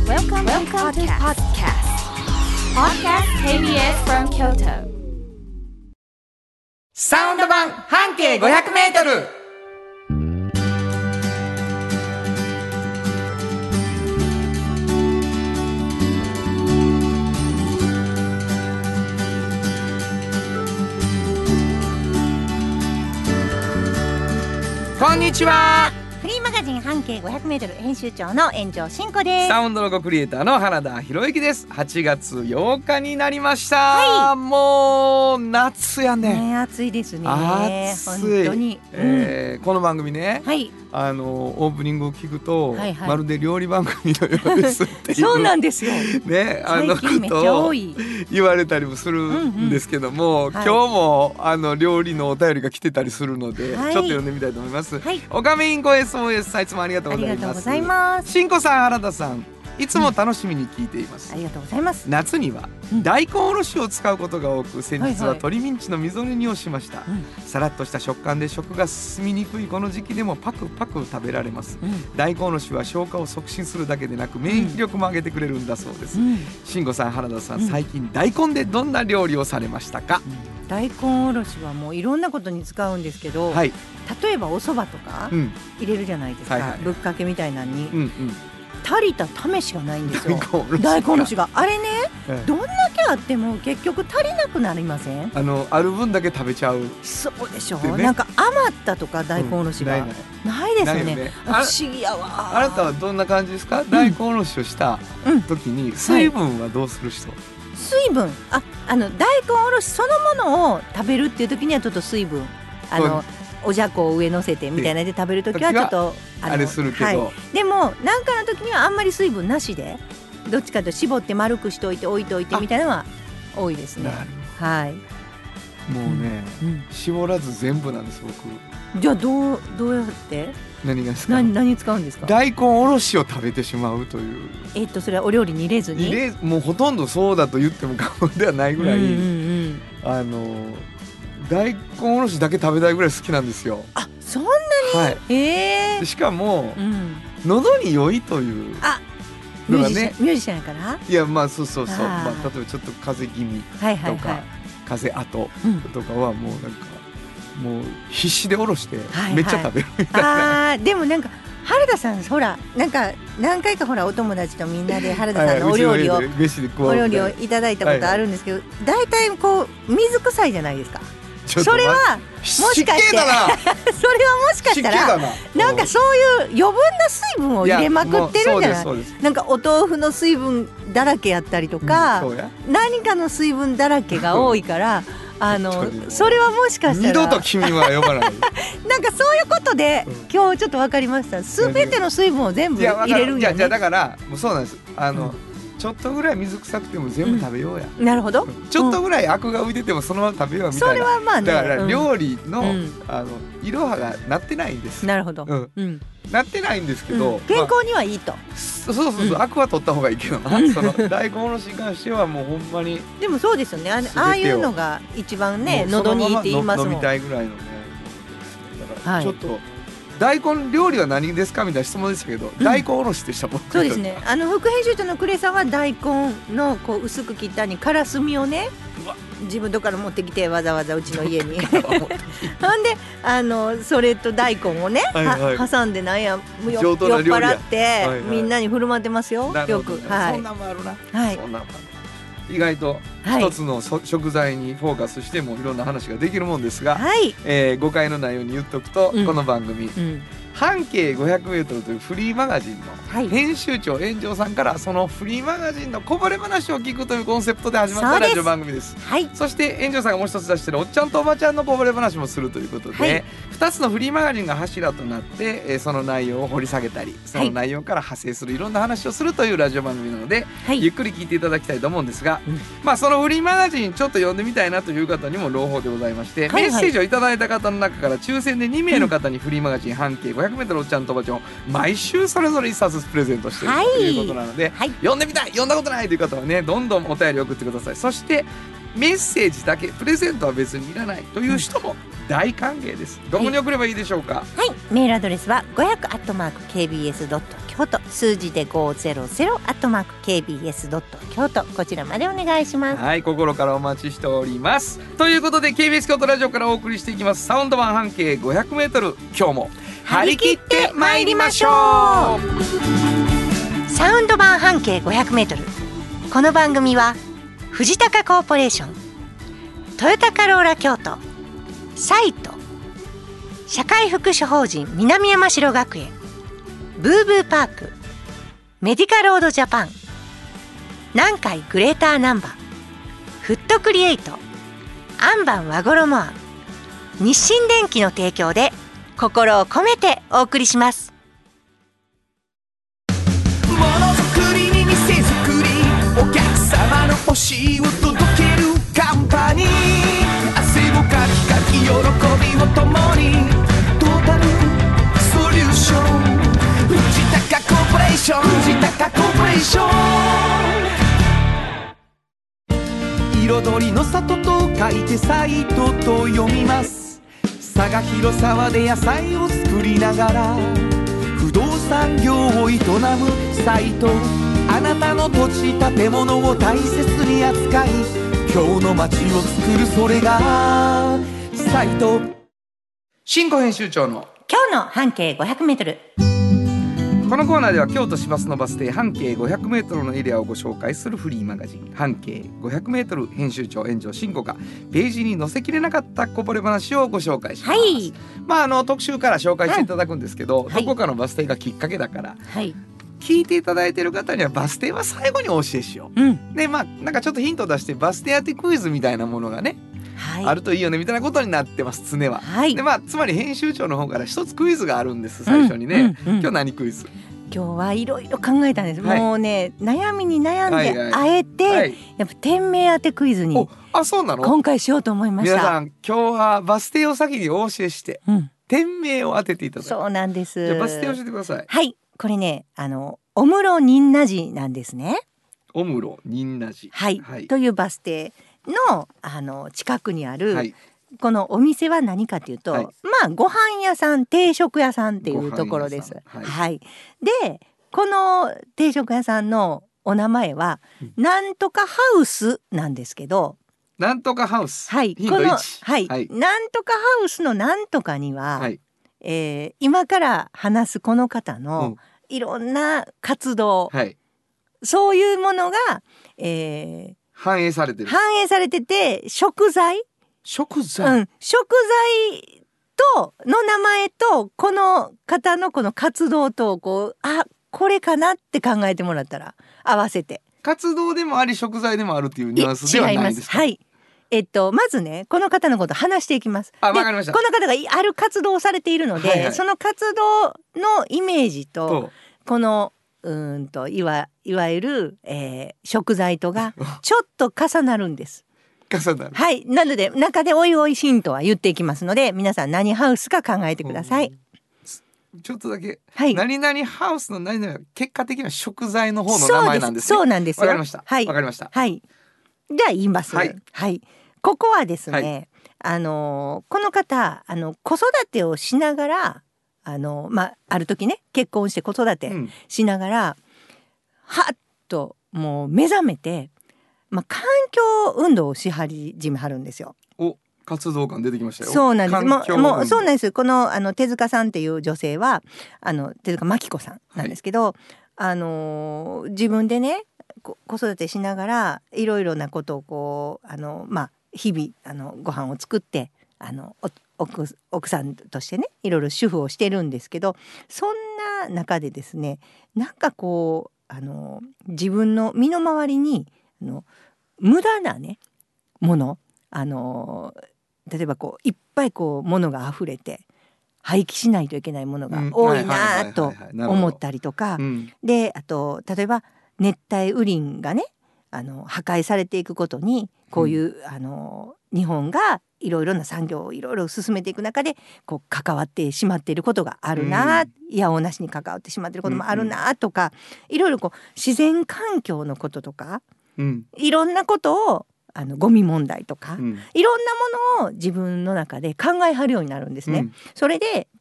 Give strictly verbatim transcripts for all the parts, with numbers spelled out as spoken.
Welcome, Welcome to podcast. Podcast ケービーエス from Kyoto. サウンド版半径ごひゃくメートル。こんにちは。 フリーマガジン半径 ごひゃくメートル 編集長の炎上真子です。 サウンドロゴクリエイターの原田博之です。はちがつようかになりました、 はい、 もう夏やね。 ね、暑いですね。 暑い、 本当に、 えーうん、 この番組ね、 はい、 あのオープニングを聞くと、はいはい、まるで料理番組のようですっていうそうなんですよ、 ね、あのことを言われたりもするんですけども、うんうん、今日もあの料理のお便りが来てたりするので、はい、ちょっと読んでみたいと思います、はい、おかめインコ エスオーエス さんいつもありがとうございます。 ありがとうございます。 しんこさん、原田さん、いつも楽しみに聞いています、 うん、ありがとうございます。 夏には大根おろしを使うことが多く、先日は鶏ミンチの味噌煮をしました、はいはい、さらっとした食感で食が進みにくいこの時期でもパクパク食べられます、うん、大根おろしは消化を促進するだけでなく免疫力も上げてくれるんだそうです、うん、しんごさん、原田さん、最近大根でどんな料理をされましたか？ うん、大根おろしはもういろんなことに使うんですけど、はい、例えばお蕎麦とか入れるじゃないですか、うんはいはい、ぶっかけみたいなのに、うんうん、足りた試しがないんですよ。大根おろしがあれね、ええ、どんだけあっても結局足りなくなりません？ あのある分だけ食べちゃう。 そうでしょう、ね、なんか余ったとか大根おろしが、うん、ないないないですよ ね, よね。不思議やわ。 あなたはどんな感じですか？うん、大根おろしをした時に水分はどうする人？はい、 水分、あ、あの大根おろしそのものを食べるっていう時にはちょっと水分、あのおじゃこを上乗せてみたいなで食べる時はちょっと あ, のあれするけど、はい、 でも何かの時にはあんまり水分なしでどっちかと絞って丸くしといて置いといてみたいなのは多いですね。はい、 もうね、うんうん、絞らず全部なんです僕。 じゃあどうどうやって何がですか？ 何何使うんですか？ 大根おろしを食べてしまうという。 えっとそれはお料理に入れずに入れもうほとんどそうだと言っても過言ではないぐらい、うんうんうん、あの大根おろしだけ食べたいぐらい好きなんですよ。 あ、そんなに、はい、 えー、しかも、うん、喉に良いというのがね、 ミュージシャンやから。 いや、まあそうそうそう、まあ、例えばちょっと風邪気味とか、はいはいはい、風邪後とかはもうなんか、うん、もう必死でおろしてめっちゃ食べるみたいな、はいはい、 あでもなんか原田さんほらなんか何回かほらお友達とみんなで原田さんのお料理を、はいはい、お料理をいただいたことあるんですけど、大体、はい、こう水臭いじゃないですか。それはもしかしてそれはもしかしたらなんかそういう余分な水分を入れまくってるんじゃない？なんかお豆腐の水分だらけやったりとか、うん、何かの水分だらけが多いからあのそれはもしかしたら二度と君は呼ばないなんかそういうことで、うん、今日ちょっと分かりました。すべての水分を全部入れるんやね。 いやだからもうそうなんです。あの、うん、ちょっとぐらい水臭くても全部食べようや、 うん、なるほど。 ちょっとぐらいアクが浮いててもそのまま食べようみたいな。それはまあね、だから料理の、うん、あの色はがなってないんです。 なるほど、うんうん、 なってないんですけど、うん、 健康にはいいと、まあ、そうそうそう、うん、アクは取った方がいいけどなその大根おろしに関してはもうほんまにでもそうですよね。 あ, ああいうのが一番ね喉にいいって言いますもん。 飲みたいぐらいのね。だからちょっと、はい、大根料理は何ですかみたいな質問でしたけど、うん、大根おろしでした僕。 そうですね。あの副編集長のクレさんは大根のこう薄く切ったにからすみをね自分とから持ってきてわざわざうちの家にほんであのそれと大根をね、はいはい、挟んでなんや酔っ払って、はいはい、みんなに振る舞ってますよ。よく、はい、 そんなんもあるな、はい、そんなんもある。意外と一つの、はい、食材にフォーカスしてもいろんな話ができるもんですが、はい、えー、誤解のないように言っとくと、うん、この番組、うん、半径ごひゃくメートルというフリーマガジンの編集長炎上さんからそのフリーマガジンのこぼれ話を聞くというコンセプトで始まったラジオ番組です。はい、そして炎上さんがもう一つ出しているおっちゃんとおばちゃんのこぼれ話もするということで、はい、ふたつのフリーマガジンが柱となって、えー、その内容を掘り下げたりその内容から派生するいろんな話をするというラジオ番組なので、はい、ゆっくり聞いていただきたいと思うんですが、うん、まあそのフリーマガジンちょっと読んでみたいなという方にも朗報でございまして、はいはい、メッセージをいただいた方の中から抽選でにめいの方にフリーマガジン半径ごひゃくメートルおっちゃんとおばちゃんを毎週それぞれいっさつプレゼントしているということなので、はい、読んでみたい読んだことないという方はねどんどんお便り送ってください。そしてメッセージだけプレゼントは別にいらないという人も大歓迎です。どこに送ればいいでしょうか？ はい、はい、メールアドレスはごひゃくアットマークケービーエスドットキョ京都、数字でごひゃくアットマーク ケービーエスドット京都、こちらまでお願いします。 はい、心からお待ちしております。ということで ケービーエス 京都ラジオからお送りしていきますサウンド版半径 ごひゃくメートル、 今日も張り切ってまいりましょう。 サウンド版半径 ごひゃくメートル、 この番組は藤高コーポレーション、トヨタカローラ京都、サイト、社会福祉法人南山城学園、ブーブーパーク、メディカロードジャパン、南海グレーターナンバー、フットクリエイト、アンバン和衣庵、日清電機の提供で心を込めてお送りします。 ものづくりに店づくり、お客様の欲しいを届けるカンパニー、汗をかきかき喜びを共に、トータルソリューション、藤高コーポレーション、藤高コーポレーション。彩りの里と書いてサイトと読みます。佐賀広沢で野菜を作りながら不動産業を営むサイト、あなたの土地建物を大切に扱い、今日の街を作る、それがサイト。 新語編集長の今日の半径 ごひゃくメートル。 このコーナーでは京都市バスのバス停半径 ごひゃくメートルのエリアをご紹介するフリーマガジン半径 ごひゃくメートル、編集長円城真子がページに載せきれなかったこぼれ話をご紹介します、はい、まああの特集から紹介していただくんですけど、うん、どこかのバス停がきっかけだから、はい、聞いていただいている方にはバス停は最後にお教えしよう、うん、でまあなんかちょっとヒントを出してバス停当てクイズみたいなものがね、はい、あるといいよねみたいなことになってます常は、はい、でまあつまり編集長の方から一つクイズがあるんです最初にね、うんうんうん、今日何クイズ？ 今日はいろいろ考えたんです、はい、もうね悩みに悩んであえて、はいはい、やっぱ店名当てクイズにあそうなの今回しようと思いました。 皆さん今日はバス停を先にお教えして、うん、店名を当てていただく。 そうなんです。 じゃあバス停教えてください。 はい、これねあのお室仁和寺なんですね。 お室仁和寺、 はいはい、というバス停 の, あの近くにある、はい、このお店は何かというと、はい、まあご飯屋さん定食屋さんっていうところです。はいはい、でこの定食屋さんのお名前は、うん、なんとかハウスなんですけど、 なんとかハウス、 はい、 ヒントいち、 この、はいはい、なんとかハウスのなんとかには、はい、えー、今から話すこの方のいろんな活動、はい、そういうものが、えー、 反映されてる反映されてて、食材食材、 うん、食材との名前とこの方のこの活動とこうあこれかなって考えてもらったら合わせて活動でもあり食材でもあるっていうニュアンスではないですか？ はい、えっとまずねこの方のこと話していきます。 あ、わかりました。 この方がある活動をされているので、はいはい、その活動のイメージとこのうーんといわ、いわゆる、えー、食材とがちょっと重なるんです。 重なる。 はい、なので中でおいおいヒントは言っていきますので、皆さん何ハウスか考えてください。 ちょっとだけ、はい、何々ハウスの何々結果的には食材の方の名前なんですね。 そうなんですよ。 わかりました。 はい、 わかりました。 はい。じゃあ言います。はい。はい、ここはですね、はい、あのこの方あの子育てをしながらあのまあある時ね結婚して子育てしながら、うん、はっともう目覚めて、まあ環境運動をし始めはるんですよ。 お。活動感出てきましたよ。 そうなんです。もう、もうそうなんです。このあの手塚さんっていう女性はあの手塚真紀子さんなんですけど、はい、あの自分でね子育てしながらいろいろなことをこうあのまあ日々あのご飯を作ってあの奥, 奥さんとしてねいろいろ主婦をしてるんですけど、そんな中でですねなんかこうあの自分の身の回りにあの無駄なねものあの例えばこういっぱいこう物が溢れて廃棄しないといけないものが多いなと思ったりとかで、あと例えば熱帯雨林がねあの破壊されていくことにこういう、うん、あの日本がいろいろな産業をいろいろ進めていく中でこう関わってしまっていることがあるな、うん、いやおなしに関わってしまっていることもあるなとか、うん、いろいろこう自然環境のこととか、うん、いろんなことをあのゴミ問題とか、うん、いろんなものを自分の中で考えはるようになるんですね、うん、それで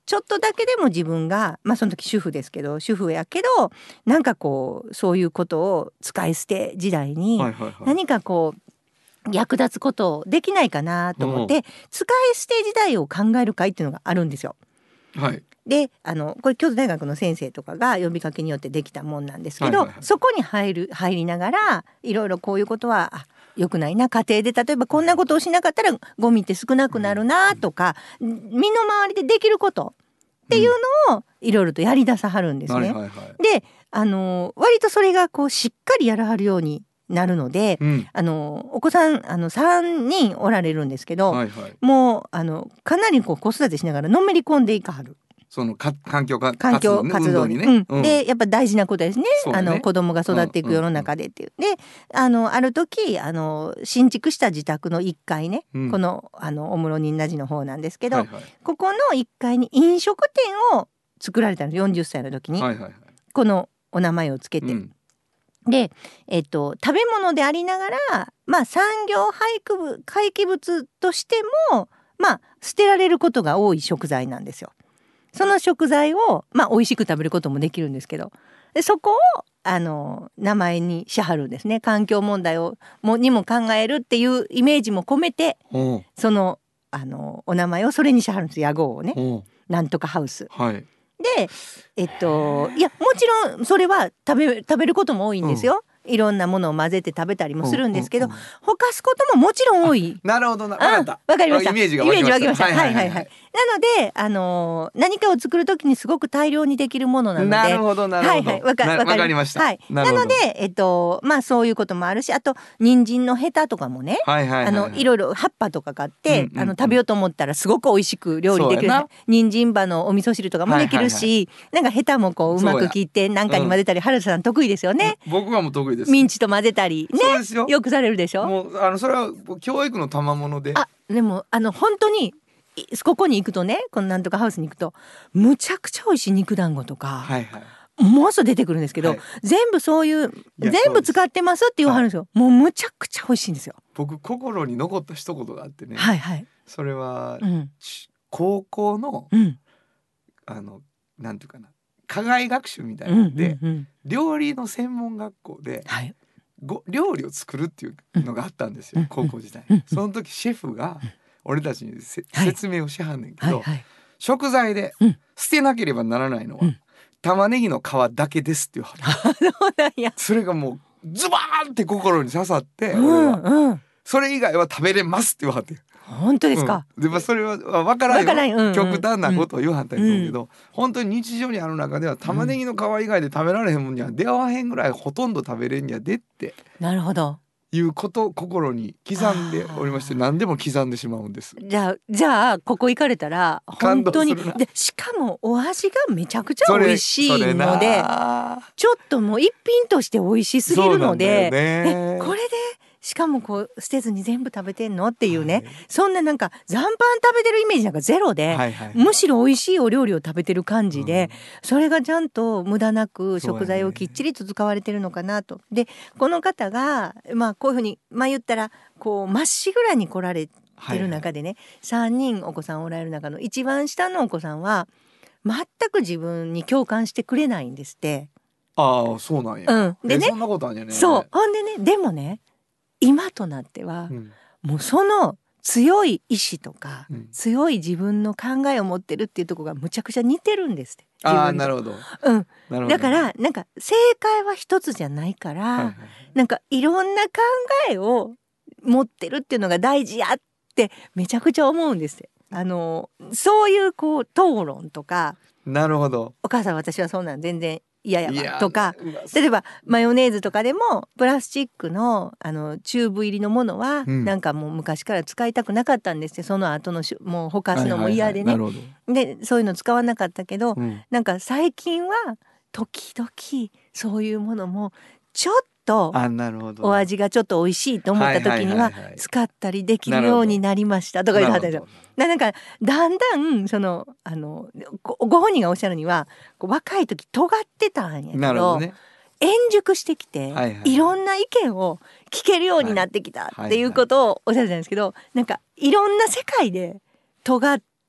ちょっとだけでも自分がまあその時主婦ですけど主婦やけどなんかこうそういうことを使い捨て時代に何かこう役立つことできないかなと思って、使い捨て時代を考える会っていうのがあるんですよ。 はい、 であのこれ京都大学の先生とかが呼びかけによってできたもんなんですけど、はいはいはい、そこに入る入りながらいろいろこういうことはあ良くないな、家庭で例えばこんなことをしなかったらゴミって少なくなるなとか、うん、身の回りでできることっていうのをいろいろとやりださはるんですね。はいはいはい、であの割とそれがこうしっかりやらはるようになるので、うん、あのお子さんあのさんにんおられるんですけど、はいはい、もうあのかなりこう子育てしながらのめり込んでいかはる。 そのか環境か環境活動にね、うんうん、でやっぱ大事なことですね。あの子供が育っていく世の中でっていう、うんうんうん、であのある時あの新築した自宅のいっかいね、うん、このあのお室仁和寺の方なんですけど、はいはい、ここのいっかいに飲食店を作られたのよんじゅっさいの時に、はいはいはい、このお名前をつけて、うん、で、えっと、食べ物でありながら、まあ、産業廃棄物、廃棄物としても、まあ、捨てられることが多い食材なんですよ。その食材を、まあ、美味しく食べることもできるんですけど、でそこをあの名前にしはるんですね。環境問題をもにも考えるっていうイメージも込めて、そのあのお名前をそれにしはるんです。屋号をね、なんとかハウス。はい、でえっといやもちろんそれは食べ食べることも多いんですよ。うん、いろんなものを混ぜて食べたりもするんですけど、うんうんうん、ほかすことももちろん多い。 なるほどな、分かった。 わかりました。 イメージが湧きました。イメージ湧きました。 はいはいはい、はい。なので、あのー、何かを作るときにすごく大量にできるものなので、 なるほどなるほど、はいはい、わか、わかりました。 はい。なので、えっとまあそういうこともあるし、あと人参のヘタとかもね、はいはいはいはい、あのいろいろ葉っぱとか買って、うんうんうん、あの食べようと思ったらすごく美味しく料理できる。人参葉のお味噌汁とかもできるし、はいはいはい、なんかヘタもこううまく切ってなんかに混ぜたり、原田さん得意ですよね。 僕はもう得意です。 ミンチと混ぜたりね、そうですよ。よくされるでしょ。 もうあのそれは教育の賜物で。 あ、でもあの本当に。ここに行くとね、このなんとかハウスに行くとむちゃくちゃ美味しい肉団子とか、はいはい、もうすぐ出てくるんですけど、はい、全部そういう全部使ってますって言わはるんですよ。はい、もうむちゃくちゃ美味しいんですよ。 僕心に残った一言があってね、 はいはい、 それは、うん、高校の、うん、あのなんていうかな、課外学習みたいなので、うんうんうん、料理の専門学校で、はい、ご料理を作るっていうのがあったんですよ、うん、高校時代、うん、その時シェフが、うん俺たちに、はい、説明をしはんねんけど、はいはい、食材で捨てなければならないのは、うん、玉ねぎの皮だけですっていう話。それがもうズバーンって心に刺さって、うん、俺は、うん、それ以外は食べれますって言わはって。 本当ですか。 うん、でもそれは分からんよ、ん、うん、極端なことを言わはったんやけど、うん、本当に日常にある中では玉ねぎの皮以外で食べられへんもんには出会わへんぐらいほとんど食べれんにはでって。 なるほど。 いうこと心に刻んでおりまして、何でも刻んでしまうんです。 じゃあじゃあここ行かれたら本当にで、しかもお味がめちゃくちゃ美味しいのでちょっともう一品として美味しすぎるので、えこれでしかもこう捨てずに全部食べてんのっていうね、はい、そんななんか残飯食べてるイメージなんかゼロで、はいはい、むしろ美味しいお料理を食べてる感じで、うん、それがちゃんと無駄なく食材をきっちりと使われてるのかなと。でこの方がまあこういうふうにまあ言ったらこうまっしぐらに来られてる中でね、はいはい、さんにんお子さんおられる中の一番下のお子さんは全く自分に共感してくれないんですって。 ああそうなんや、うん、でね、そんなことあるんやね。 そうほんでね、でもね今となっては、うん、もうその強い意志とか、うん、強い自分の考えを持ってるっていうところがむちゃくちゃ似てるんですって。 ああなるほど、 うん、なるほど。だからなんか正解は一つじゃないから、はいはい、なんかいろんな考えを持ってるっていうのが大事やってめちゃくちゃ思うんですよ。あのそういうこう討論とか。 なるほど。 お母さん私はそんなん全然嫌やわとか、例えばマヨネーズとかでもプラスチックのあのチューブ入りのものは、うん、なんかもう昔から使いたくなかったんですよ。その後のしもうほかすのも嫌でね、はいはいはい、でそういうの使わなかったけど、うん、なんか最近は時々そういうものもちょっとお味がちょっと美味しいと思った時には使ったりできるようになりましたとか言ってたんですよ。なんかだんだんそのあの ご, ご本人がおっしゃるには若い時尖ってたんやけ ど, ど、ね、円熟してきて、はいはい、いろんな意見を聞けるようになってきたっていうことをおっしゃるんですけど、なんかいろんな世界で尖っ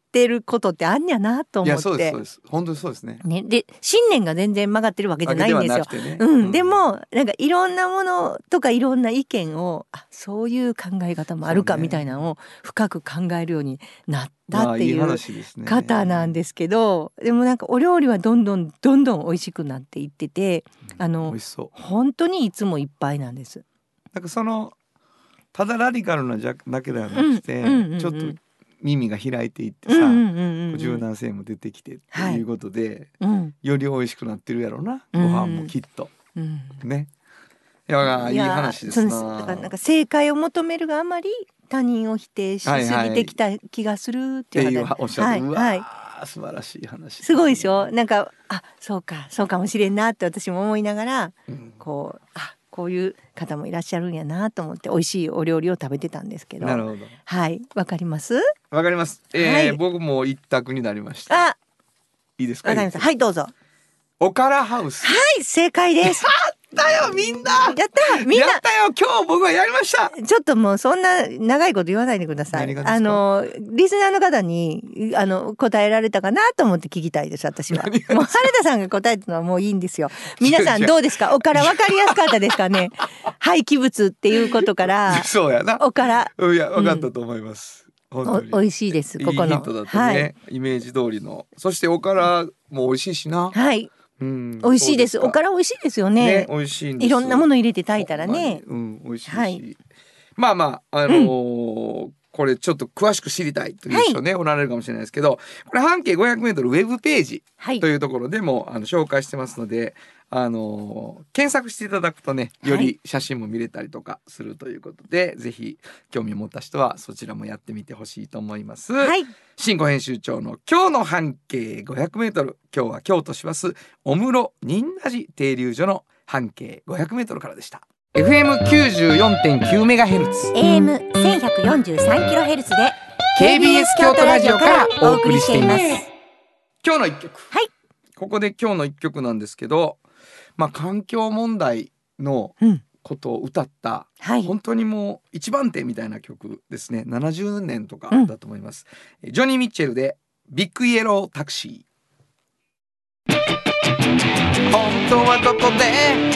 ってることってあんやなと思って。いやそうですそうです、本当にそうですね。 ねで信念が全然曲がってるわけじゃないんですよ。で、ねうんうん、でもなんかいろんなものとかいろんな意見をあそういう考え方もあるかみたいなのを深く考えるようになったっていう方なんですけど、でもなんかお料理はどんどんどんどん美味しくなっていってて、あの本当にいつもいっぱいなんです。 なんかそのただラディカルなだけではなくて、うんうんうんうん、ちょっと耳が開いていってさ、うんうんうんうん、柔軟性も出てきてっていうことで、はい、より美味しくなってるやろうな、うん、ご飯もきっと、うん、ね。いやいい話ですな。 だからなんか正解を求めるがあまり他人を否定しすぎてきた気がするっていうおっしゃって、はい、うわ、はい、素晴らしい話です、ね、 すごいでしょ。なんかあそうかそうかもしれんなって私も思いながら、うん、こうあこういう方もいらっしゃるんやなと思って美味しいお料理を食べてたんですけど。 なるほど。 はいわかりますわかります、えーはい、僕も一択になりました。 あいいですか。 わかりました。はいどうぞ。 おからハウス。 はい正解です。 やったよみんな。 やったみんな。 やったよ今日僕はやりました。 ちょっともうそんな長いこと言わないでください。あのリスナーの方にあの答えられたかなと思って聞きたいです私は。もう原田さんが答えたのはもういいんですよ。皆さんどうですか。おから分かりやすかったですかね。廃棄物っていうことからそうやなおから。 いや分かったと思います、うん、本当にお美味しいですここの。いいヒントだったね、はい、イメージ通りの。そしておからも美味しいしな。 はいうん、美味しいです。おから美味しいですよね。 ね美味しいんです。 いろんなもの入れて炊いたらね。 うん、美味しいし、はい、まあまああのーうん、これちょっと詳しく知りたいという人ね、はい、おられるかもしれないですけど、これ半径ごひゃくメートルウェブページというところでも、はい、あの紹介してますので、あのー、検索していただくとねより写真も見れたりとかするということで、はい、ぜひ興味を持った人はそちらもやってみてほしいと思います。はい、新語編集長の今日の半径ごひゃくメートル、今日は京都市バス小室仁和寺停留所の半径ごひゃくメートルからでした。 エフエムきゅうじゅうよんてんきゅうメガヘルツエーエムせんひゃくよんじゅうさんキロヘルツ でケービーエス 京都ラジオからお送りしています。今日の一曲、 はい、 ここで今日の一曲なんですけど、まあ、環境問題のことを歌った、うん、本当にもう一番手みたいな曲ですね。ななじゅうねんとかだと思います、うん、ジョニー・ミッチェルでビッグイエロータクシー。本当はここで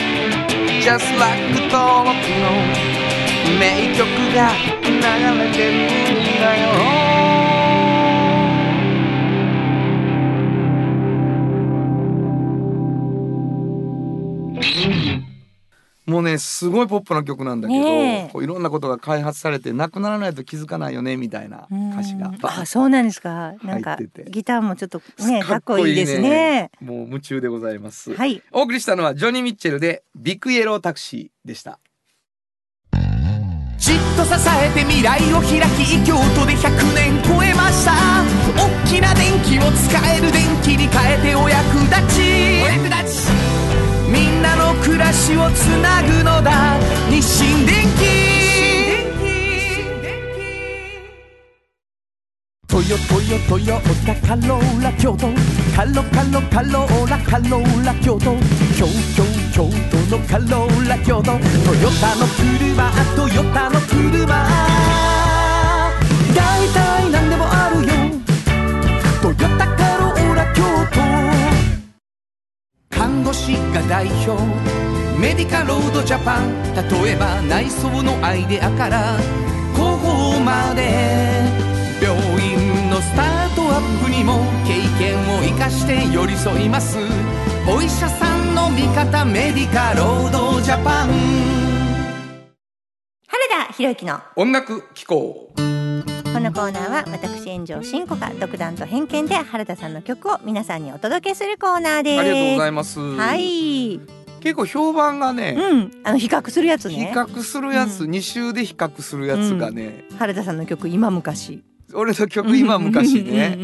Just like 登録の名曲が流れてるんだよ。もうねすごいポップな曲なんだけど、ね、こういろんなことが開発されてなくならないと気づかないよねみたいな歌詞があそうなんですか。なんかギターもちょっとねかっこいいですね。 もう夢中でございます、 はい、 お送りしたのはジョニー・ミッチェルでビッグイエロータクシーでした。じっと支えて未来を開き京都でひゃくねん超えました。大きな電気を使える電気に変えてお役立ちお役立ちみんなの暮らしをつなぐのだ日清電気。トヨトヨトヨタカローラ京都カロカロカローラカローラ京都京京京都のカローラ京都トヨタの車トヨタの車だいたいなんでもあるよトヨタカローラ京都。看護師が代表メディカロードジャパン、例えば内装のアイデアから広報まで病院のスタートアップにも経験を生かして寄り添います。お医者さんの味方メディカロードジャパン。 原田博之の音楽機構。 このコーナーは私炎上真子が独断と偏見で原田さんの曲を皆さんにお届けするコーナーです。 ありがとうございます。 はい。 結構評判がね、 うん、あの比較するやつね。 比較するやつ、うん、に週で比較するやつがね、 うん、原田さんの曲今昔。 俺の曲今昔ね。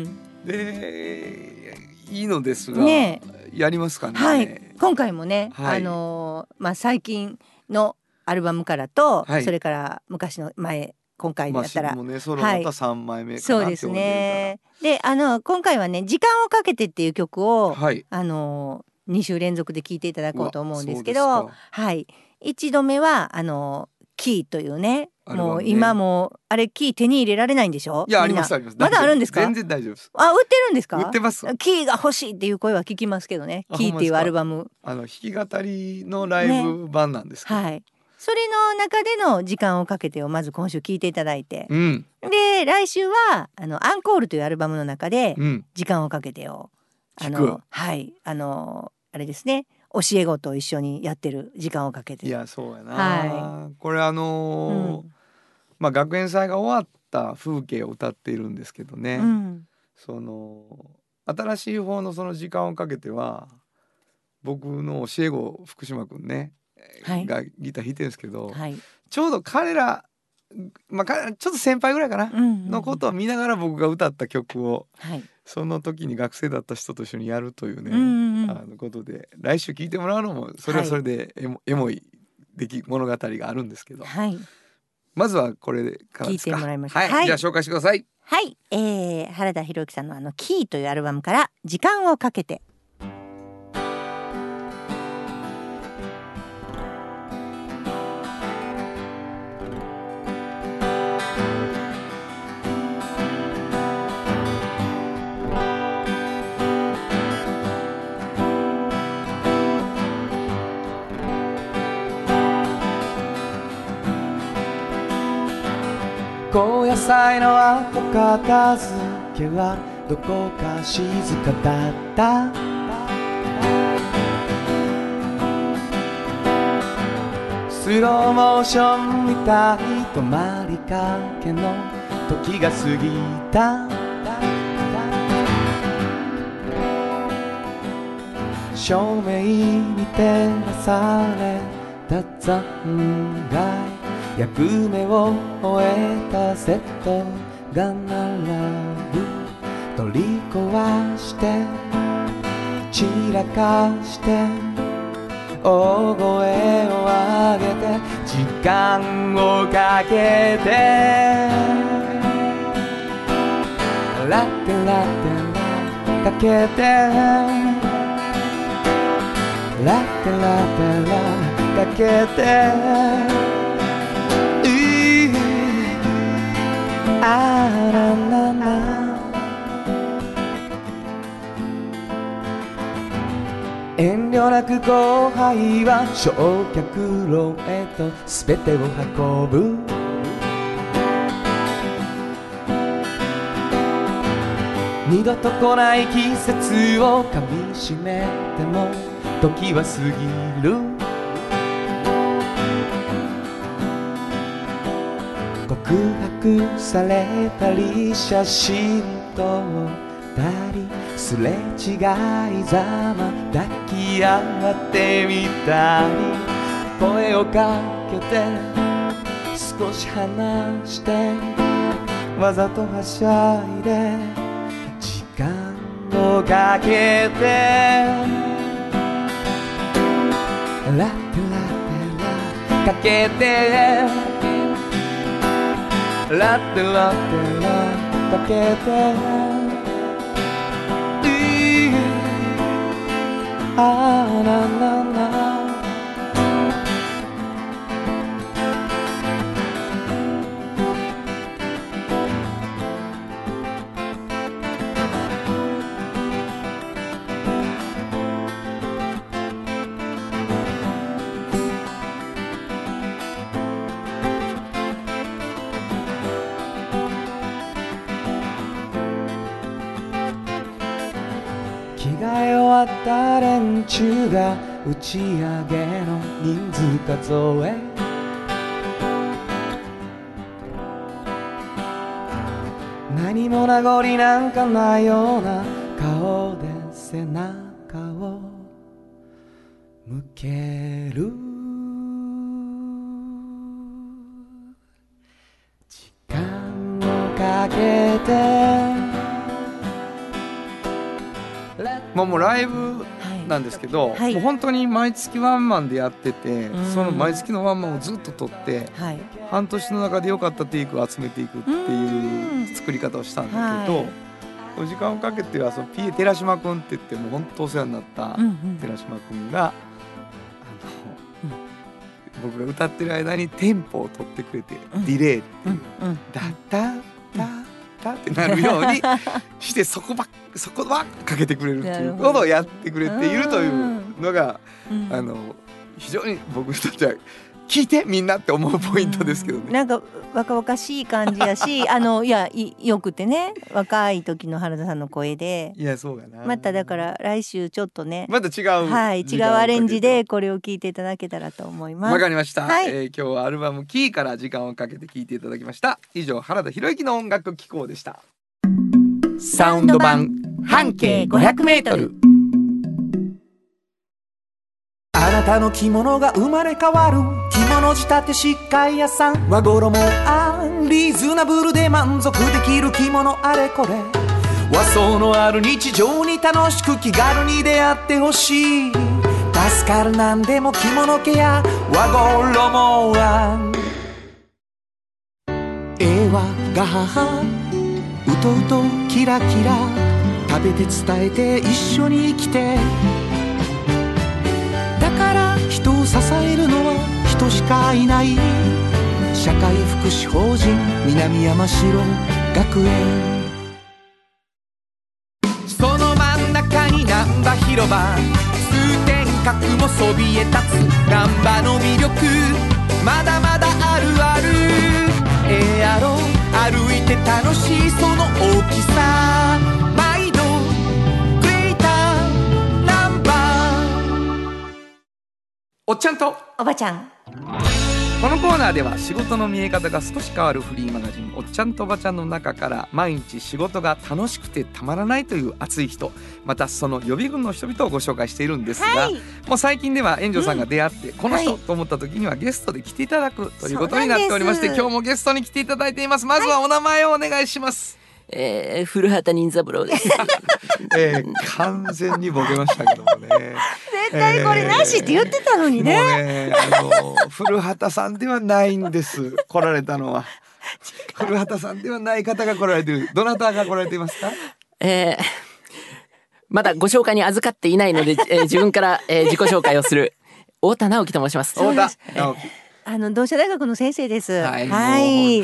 でいいのですが、ね、やりますかね。 はい。今回もね、はい、あのー、まあ最近のアルバムからと、はい、それから昔の前。今回だったら、 まあね、それまたさんまいめかな、 そうですね。で、あの今回はね、時間をかけてっていう曲を、はい、あのに週連続で聴いていただこうと思うんですけど、はい、いちどめはあのキーというね、 もう今もあれキー手に入れられないんでしょ。 いやありますあります。 まだあるんですか。 全然大丈夫です。 あ、売ってるんですか。 売ってます。 キーが欲しいっていう声は聞きますけどね。キーっていうアルバム、 あの弾き語りのライブ版なんですけど、 ね、はい。それの中での時間をかけてをまず今週聞いていただいて、 うん、 で来週はあのアンコールというアルバムの中で時間をかけてを、 うん、 あのはいあのあれですね、教え子と一緒にやってる時間をかけて。 いやそうやな、 はい、 これあのーうん、まあ学園祭が終わった風景を歌っているんですけどね、 うん、 その新しい方のその時間をかけては僕の教え子福島くんね、はい、がギター弾いてるんですけど、 はい、 ちょうど彼ら、まあ、彼らちょっと先輩ぐらいかな、うんうん、のことを見ながら僕が歌った曲を、はい、その時に学生だった人と一緒にやるというね、うんうん、あのことで来週聞いてもらうのもそれはそれでエモ、はい、エモい出来物語があるんですけど、 はい、 まずはこれからですか。 聞いてもらいましょう。 はいはい、じゃあ紹介してください。 はい、えー、原田博之さんのあのキーというアルバムから時間をかけて。 高野菜の後片付けはどこか静かだった。スローモーションみたい止まりかけの時が過ぎた。照明に照らされた残骸、役目を終えたセットが並ぶ。取り壊して散らかして大声を上げて時間をかけてラテラテラかけてラテラテラかけてあららら遠慮なく後輩は焼却炉へと全てを運ぶ。二度と来ない季節をかみしめても時は過ぎる。告白されたり写真撮ったりすれ違いざま抱き合ってみたり声をかけて少し離してわざとはしゃいで時間をかけてラテラテラかけてラテラテラかけてあららら着替え終わった連中が打ち上げの人数数え何も名残なんかないような顔で背中を向ける。時間をかけてもうもうライブなんですけど、はい、もう本当に毎月ワンマンでやってて、うん、その毎月のワンマンをずっと撮って、はい、半年の中で良かったテイクを集めていくっていう作り方をしたんだけど、はい、時間をかけてはその ピー 寺島君って言ってもう本当お世話になった寺島君が、うんうん、あの僕が歌ってる間にテンポを取ってくれて、うん、ディレイっていう、うんうん、ダッタッタッタッってなるようにしてそこばっそこばっかけてくれるっていうことをやってくれているというのが、うん、あの非常に僕にとっては聞いてみんなって思うポイントですけどね、 うん、なんか若々しい感じやしあのいやいよくてね若い時の原田さんの声でいやそうやな、 まただから来週ちょっとねまた違う、 はい、違うアレンジでこれを聞いていただけたらと思います。 わかりました、 はい、 えー、今日はアルバムキーから時間をかけて聞いていただきました。以上原田博之の音楽機構でした。 サウンド版半径ごひゃくメートル。あなたの着物が生まれ変わる着物仕立て疾患屋さん、和衣あんリーズナブルで満足できる着物あれこれ、和装のある日常に楽しく気軽に出会ってほしい。助かるなんでも着物ケア和衣あん。えわが母うとうとキラキラ食べて伝えて一緒に生きて、だから人を支えるのは人しかいない社会福祉法人南山城学園。その真ん中に難波広場、通天閣もそびえ立つ難波の魅力まだまだあるある。ええやろ歩いて楽しいその大きさ、毎度グレーターナンバー。おっちゃんとおばちゃん。 このコーナーでは仕事の見え方が少し変わるフリーマガジンおっちゃんとおばちゃんの中から毎日仕事が楽しくてたまらないという熱い人、またその予備軍の人々をご紹介しているんですが、はい、もう最近では炎上さんが出会って、うん、この人、はい、と思った時にはゲストで来ていただくということになっておりまして、今日もゲストに来ていただいています。まずはお名前をお願いします。 はい、えー、古畑任三郎です、 えー、完全にボケましたけどもね絶対これなしって言ってたのにね、 えー、もうねあの古畑さんではないんです来られたのは古畑さんではない方が来られている。どなたが来られていますか？ えー、まだご紹介に預かっていないので、えー、自分から、えー、自己紹介をする太田直樹と申します。 太田直樹、 あの同志社大学の先生です。 はい、 はい、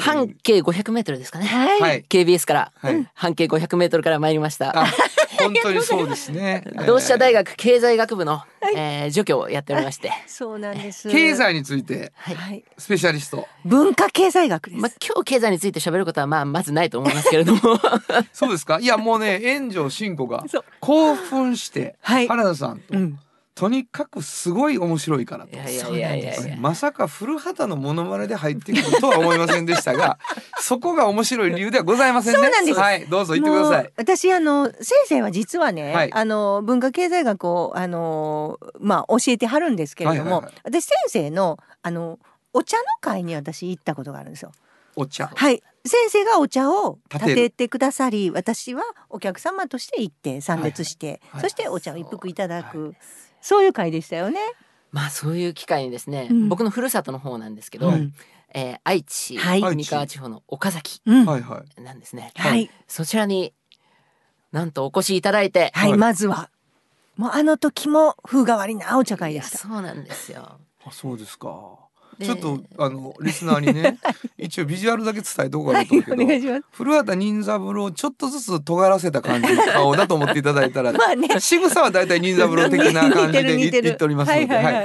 半径ごひゃくメートルですかね。 はい、 ケービーエス から、 はい、 半径ごひゃくメートルから参りました。 本当にそうですね。 同志社大学経済学部の、えー、助教をやっておりまして、 そうなんです。 経済について、 はい、 スペシャリスト、 文化経済学です。 まあ、今日経済について喋ることはまあまずないと思いますけれどもそうですか。いやもうね炎上真子が興奮して、はい、原田さんと、うん、とにかくすごい面白いからと。 いやいやいやいやいや、 まさか古畑のモノマネで入ってくるとは思いませんでしたがそこが面白い理由ではございませんね。 そうなんです。 はい、どうぞ言ってください。 私あの先生は実はね、はい、あの文化経済学をあのまあ教えてはるんですけれども、はいはいはい、私先生のあのお茶の会に私行ったことがあるんですよ。 お茶、 はい、先生がお茶を立ててくださり、私はお客様として行って参列して、はいはい、そしてお茶を一服いただく、はい、そういう会でしたよね。 まあそういう機会にですね、うん、僕のふるさとの方なんですけど、うん、えー、愛知、はい、三河地方の岡崎なんですね、 はい、 そちらになんとお越しいただいて、 はい、まずはもうあの時も風変わりなお茶会でした。 そうなんですよ。 あ、そうですか。ちょっとあのリスナーにね一応ビジュアルだけ伝えとこうかなと思うけど、はい、古畑任三郎をちょっとずつ尖らせた感じの顔だと思っていただいたらまあ、ね、仕草はだいたい任三郎的な感じで言っておりますので、はい、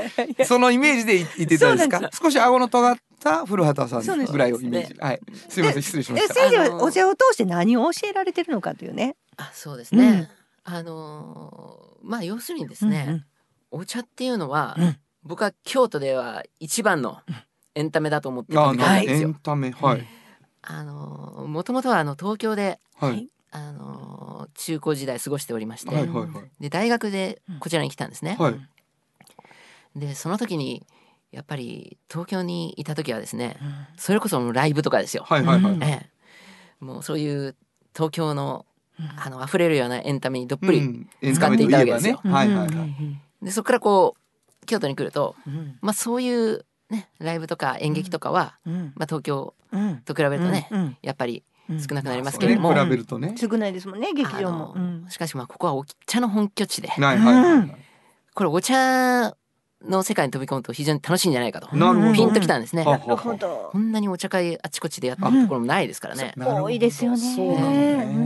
そのイメージで言っていただいてですか。少し顎の尖った古畑さんぐらいをイメージ、はい、すいません失礼しました。 先生はお茶を通して何を教えられてるのかというね。 あ、そうですね、うん、あのー、まあ要するにですね、うんうん、お茶っていうのは、うん、僕は京都では一番のエンタメだと思ってたんですよ。 エンタメ、はい。 あのもともとはあの東京で、 はい、 あの中高時代過ごしておりまして、 はいはいはい、 で大学でこちらに来たんですね。 はい、 でその時にやっぱり東京にいた時はですね、うん、それこそライブとかですよ。 はいはいはい。 ええ、もうそういう東京のあの溢れるようなエンタメにどっぷり使っていたわけですよ。でそこからこう京都に来ると、うん、まあそういうね、ライブとか演劇とかは、うんまあ、東京と比べるとね、うん、やっぱり少なくなりますけれども、 うんまあ、比べるとね少ないですもんね劇場も、うん、 しかしまあここはお茶の本拠地で、 はいはいはい、 これお茶の世界に飛び込むと非常に楽しいんじゃないかと、 なるほどピンときたんですね。 なるほど。 こんなにお茶会あちこちでやったところもないですからね。 多いですよね。 そうなんね、うん、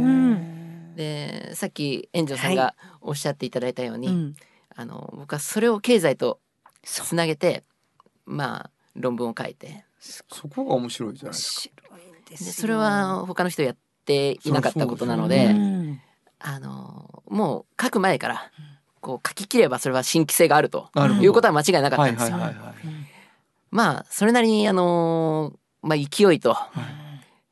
でさっき園長さんがおっしゃっていただいたように、はい、あの僕はそれを経済とつなげてまあ論文を書いて、 そこが面白いじゃないですか。 でそれは他の人やっていなかったことなので、あのもう書く前からこう書き切ればそれは新規性があるということは間違いなかったんですよ。まあそれなりにあの、まあ、勢いと、はい、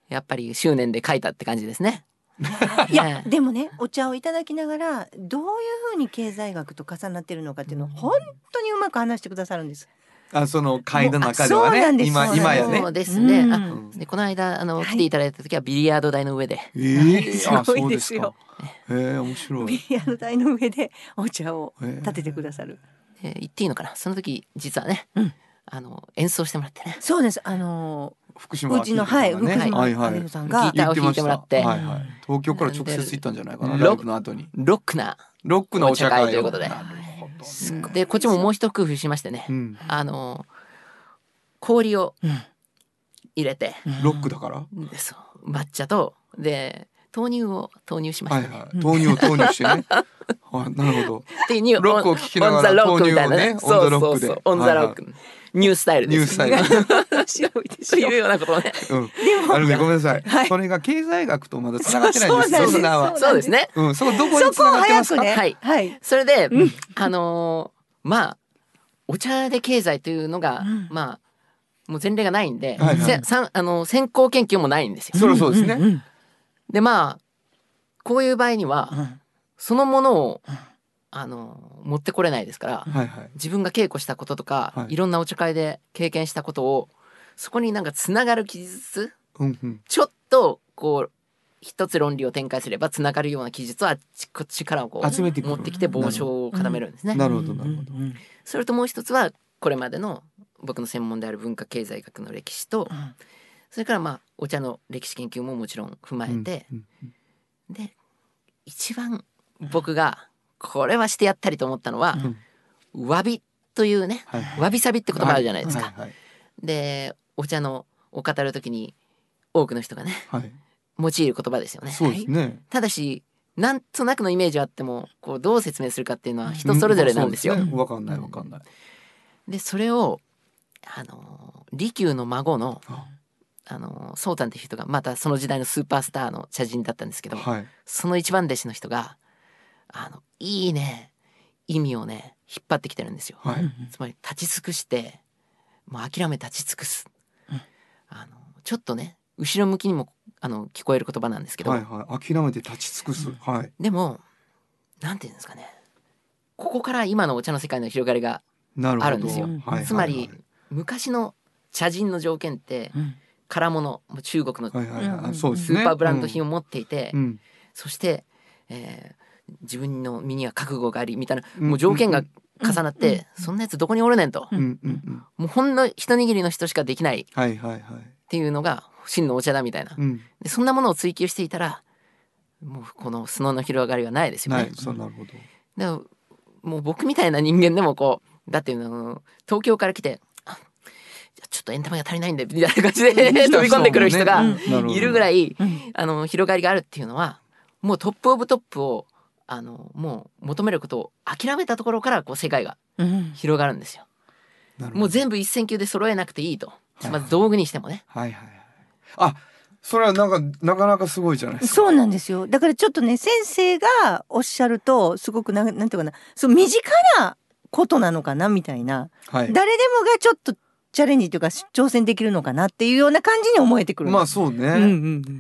やっぱり執念で書いたって感じですね。 いやでもね、お茶をいただきながらどういうふうに経済学と重なってるのかっていうのを本当にうまく話してくださるんです。 あ、その会の中ではね、今今やね。 そうですね。うん、あでこの間あの、はい、来ていただいた時はビリヤード台の上で、 えー、すごいですよ。えー、面白い。 ビリヤード台の上でお茶を立ててくださる。 えー、言っていいのかな。その時実はね、うん、あの演奏してもらってね。 そうです、あのー福島うちの、はい、福島はいはい、 さんがギターを弾いてもらって、 はいはい、東京から直接行ったんじゃないかな、ライブの後に。 ロックなロックなお茶会ということで、でこっちももう一工夫しましてね、うん、あの氷を入れて、 うん、ロックだからでそう抹茶とで豆乳を投入しましたね、はいはい、 豆乳を投入してねあ、なるほど。ロックを聞きながら豆乳をね、オンザロックで、 オンザロック、ニュースタイルです。 ニュースタイル。 白いでしょ。 いうようなことをね。 うん。あのね、ごめんなさい。はい、それが経済学とまだ繋がってないんですよ。 そうなんそうですね。 うん。そこどこに繋がってますか。 ね、 はい。はい。それで、うん、あのー、まあお茶で経済というのが、うん、まあもう前例がないんで、はいはい、せあの先行研究もないんですよ。 そりゃそうですね。うんうん、 でまあこういう場合には、うん、そのものを、うん、あの持ってこれないですから、はいはい、自分が稽古したこととか、はい、いろんなお茶会で経験したことをそこになんかつながる記述、うんうん、ちょっとこう一つ論理を展開すればつながるような記述をあっちこっちからこう集めて持ってきて傍聴を固めるんですね。 なるほどなるほど。 それともう一つはこれまでの僕の専門である文化経済学の歴史と、うん、それからまあお茶の歴史研究ももちろん踏まえて、うんうんうん、で一番僕がこれはしてやったりと思ったのは、うん、わびというね、はいはい、わびさびって言葉あるじゃないですか、はいはいはい、でお茶のを語るときに多くの人がね、はい、用いる言葉ですよね。 そうですね。 ただしなんとなくのイメージはあってもこうどう説明するかっていうのは人それぞれなんですよ。 うん、わかんないわかんない。 でそれをあの利休の孫のあの宗旦っていう人がまたその時代のスーパースターの茶人だったんですけど、はい、その一番弟子の人があのいいね意味をね引っ張ってきてるんですよ、はい、つまり立ち尽くしてもう諦め立ち尽くす、うん、あのちょっとね後ろ向きにもあの聞こえる言葉なんですけど、 はいはい、諦めて立ち尽くす、うんはい、 でもなんていうんですかねここから今のお茶の世界の広がりがあるんですよ、つまり、はいはいはい、昔の茶人の条件って、うん、唐物中国のスーパーブランド品を持っていて、うん、そして、えー、自分の身には覚悟がありみたいな、うん、もう条件が重なって、うん、そんなやつどこにおるねんと、うんうんうん、もうほんの一握りの人しかできないっていうのが真のお茶だみたいな、うん、でそんなものを追求していたらもうこの裾の広がりはないですよね。 ないそうなるほど。 でももう僕みたいな人間でもこうだっていうの東京から来てちょっとエンタメが足りないんでみたいな感じで飛び込んでくる人がいるぐらい、うん、あの広がりがあるっていうのはもうトップオブトップをあのもう求めることを諦めたところからこう世界が広がるんですよ、うん、もう全部一線級で揃えなくていいと、はい、まず道具にしてもね、 はいはいはい、あそれはなんかなかなかすごいじゃないですか。 そうなんですよ。だからちょっとね先生がおっしゃるとすごく な, なんていうかなそう身近なことなのかなみたいな、はい、誰でもがちょっとチャレンジというか挑戦できるのかなっていうような感じに思えてくる。 まあそうね、うんうんうん、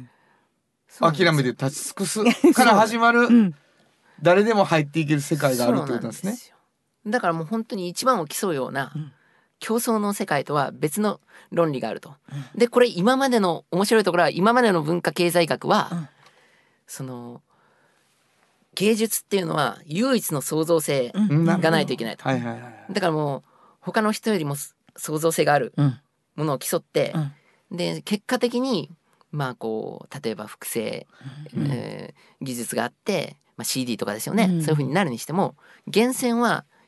諦めて立ち尽くすから始まる、うん、誰でも入っていける世界があるってことなんですね。 ですよ。だからもう本当に一番を競うような、うん競争の世界とは別の論理があると、うん、でこれ今までの面白いところは今までの文化経済学は、うん、その芸術っていうのは唯一の創造性がないといけないと、うんはいはいはい、だからもう他の人よりも創造性があるものを競って、うん、で結果的にまあこう例えば複製、うんえー、技術があって、まあ、シーディー とかですよね、うん、そういう風になるにしても源泉は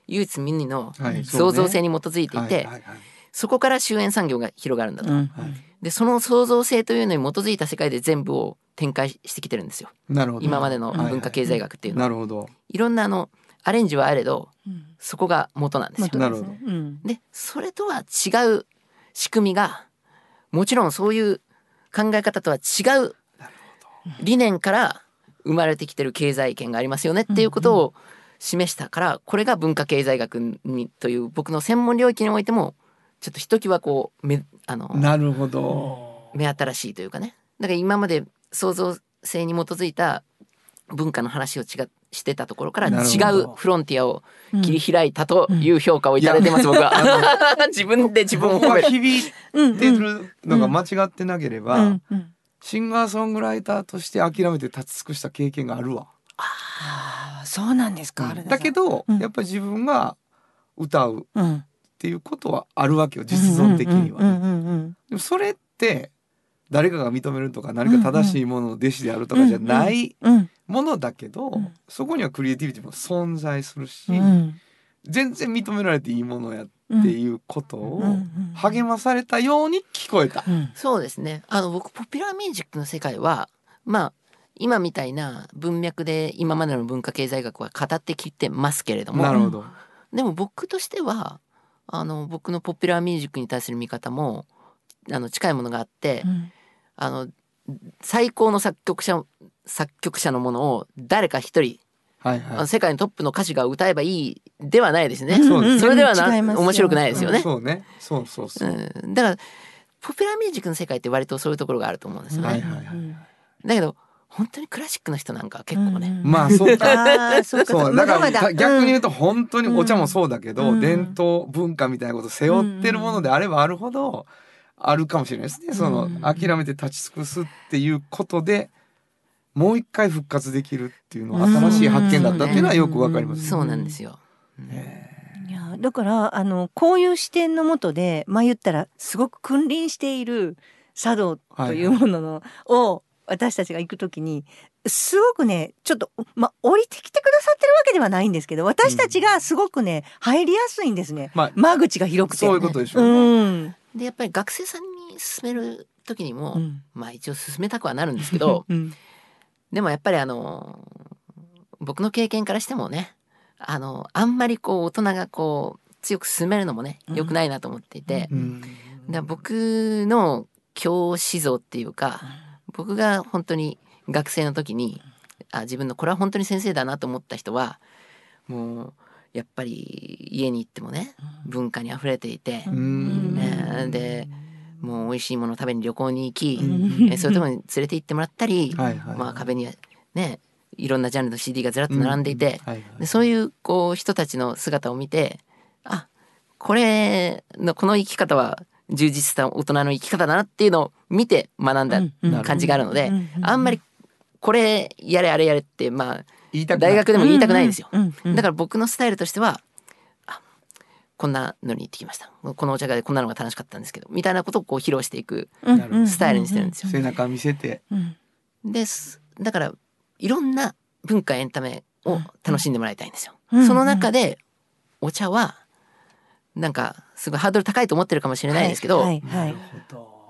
唯一無二の創造性に基づいていて、そこから終焉産業が広がるんだと、うん、でその創造性というのに基づいた世界で全部を展開してきてるんですよ。 なるほど。 今までの文化経済学っていうのは、 なるほど。 いろんなあのアレンジはあれど、うん、そこが元なんですよ。 なるほど。 でそれとは違う仕組みが、もちろんそういう考え方とは違う理念から生まれてきてる経済圏がありますよねっていうことを示したから、これが文化経済学にという僕の専門領域においてもちょっとひときわこうめあのなるほど目新しいというかね。だから今まで創造性に基づいた文化の話を違っしてたところから違うフロンティアを切り開いたという評価をいただいてます、うん、僕は自分で自分を褒める。 響いてるのが間違ってなければ、うんうん、シンガーソングライターとして諦めて立ち尽くした経験があるわ。 ああ、そうなんですか。 うん、だけど、うん、やっぱり自分が歌うっていうことはあるわけよ、実存的にはね。でもそれって誰かが認めるとか何か正しいものの弟子であるとかじゃないものだけど、そこにはクリエイティビティも存在するし、全然認められていいものやっていうことを励まされたように聞こえた。 そうですね。あの僕ポピュラーミュージックの世界はまあ今みたいな文脈で今までの文化経済学は語ってきてますけれども、 なるほど。 でも僕としてはあの僕のポピュラーミュージックに対する見方もあの近いものがあって、うん、あの最高の作曲者作曲者のものを誰か一人、はいはい、世界のトップの歌手が歌えばいいではないですね。うんうん、それではな面白くないですよね。 うん、そうね。そうそうそう。 うん、だからポピュラーミュージックの世界って割とそういうところがあると思うんですよね。はいはいはい、だけど本当にクラシックの人なんか結構ね、 うん、まあそうかそうかだから逆に言うと本当にお茶もそうだけど、うん、伝統文化みたいなことを背負ってるものであればあるほどあるかもしれないですね。その諦めて立ち尽くすっていうことでもう一回復活できるっていうのは新しい発見だったっていうのはよくわかります、ね、 そうなんですよ。 いやだからあのこういう視点のもとでまあ言ったらすごく君臨している茶道というものの、はいはい、を私たちが行くときにすごくねちょっとまあ降りてきてくださってるわけではないんですけど、私たちがすごくね入りやすいんですね、まあ、間口が広くて。 そういうことでしょうね、うん、 でやっぱり学生さんに勧める時にも、うん、まあ一応勧めたくはなるんですけど、うん、でもやっぱりあの僕の経験からしてもねあのあんまりこう大人がこう強く勧めるのもね良くないなと思っていて、うん、だ僕の教師像っていうか僕が本当に学生の時にあ自分のこれは本当に先生だなと思った人はもうやっぱり家に行ってもね文化にあふれていて、ね、でもう美味しいものを食べに旅行に行き、えそういうところに連れて行ってもらったり、はいはいはい、まあ、壁にねいろんなジャンルの シーディー がずらっと並んでいて、うんはいはい、でそういうこう人たちの姿を見てあこれのこの生き方は充実した大人の生き方だなっていうのを見て学んだ感じがあるので、あんまりこれやれあれやれってまあ大学でも言いたくないんですよ。だから僕のスタイルとしてはあこんなのに行ってきました、このお茶会でこんなのが楽しかったんですけどみたいなことをこう披露していくスタイルにしてるんですよ。 背中見せてですだからいろんな文化エンタメを楽しんでもらいたいんですよ。その中でお茶はなんかすごいハードル高いと思ってるかもしれないですけど、はいはいはい、